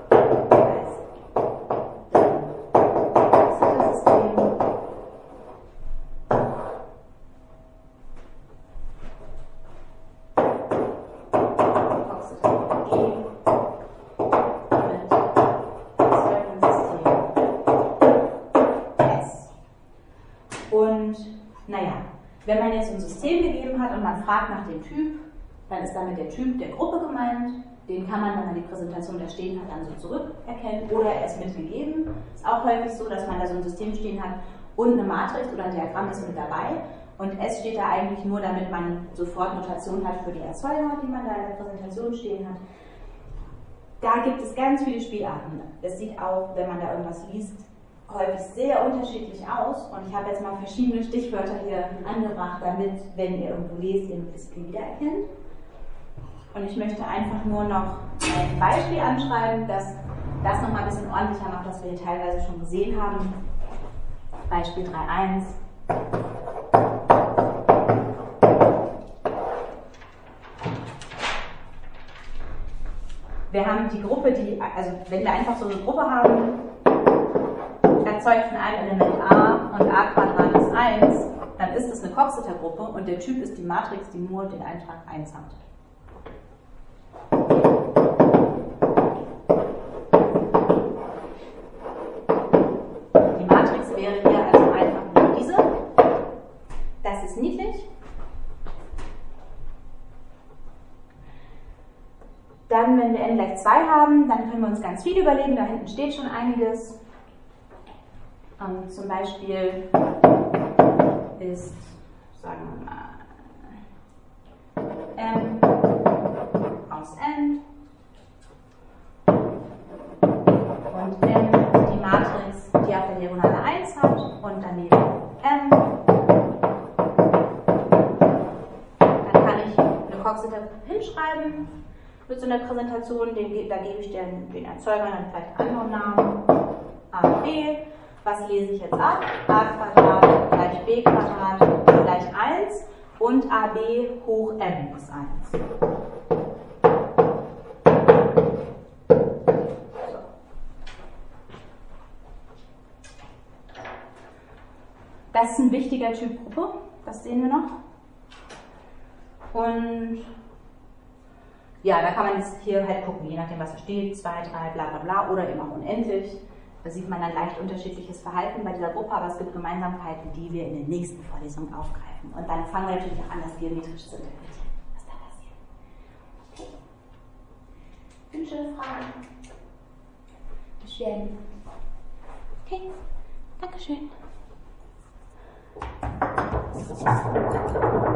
System. Wenn man jetzt ein System gegeben hat und man fragt nach dem Typ, dann ist damit der Typ der Gruppe gemeint. Den kann man, wenn man die Präsentation da stehen hat, dann so zurückerkennen oder er ist mitgegeben. Ist auch häufig so, dass man da so ein System stehen hat und eine Matrix oder ein Diagramm ist mit dabei. Und S steht da eigentlich nur, damit man sofort Notation hat für die Erzeuger, die man da in der Präsentation stehen hat. Da gibt es ganz viele Spielarten. Das sieht auch, wenn man da irgendwas liest, häufig sehr unterschiedlich aus und ich habe jetzt mal verschiedene Stichwörter hier angebracht, damit, wenn ihr irgendwo lest, ihr möglichst viel wiedererkennt. Und ich möchte einfach nur noch ein Beispiel anschreiben, das nochmal ein bisschen ordentlicher macht, das wir hier teilweise schon gesehen haben. Beispiel 3.1. Wir haben die Gruppe, also wenn wir einfach so eine Gruppe haben, erzeugt von einem Element a und a² ist 1, dann ist es eine Coxeter-Gruppe und der Typ ist die Matrix, die nur den Eintrag 1 hat. Die Matrix wäre hier also einfach nur diese. Das ist niedlich. Dann, wenn wir n gleich 2 haben, dann können wir uns ganz viel überlegen. Da hinten steht schon einiges. Zum Beispiel ist, sagen wir mal, m aus n und n die Matrix, die auf der Diagonale 1 hat und daneben m. Dann kann ich eine Coxeter hinschreiben mit so einer Präsentation. Da gebe ich den Erzeuger dann vielleicht einen anderen Namen, a, b. Was lese ich jetzt ab? a² gleich b² gleich 1 und ab hoch m ist 1. So. Das ist ein wichtiger Typ Gruppe, das sehen wir noch. Und ja, da kann man jetzt hier halt gucken, je nachdem was da steht, 2, 3, bla bla bla oder eben auch unendlich. Da sieht man dann leicht unterschiedliches Verhalten bei dieser Gruppe, aber es gibt Gemeinsamkeiten, die wir in den nächsten Vorlesungen aufgreifen. Und dann fangen wir natürlich auch an, das geometrisch zu interpretieren, was da passiert. Okay. Wünsche, Fragen? Beschwerden? Okay, Dankeschön.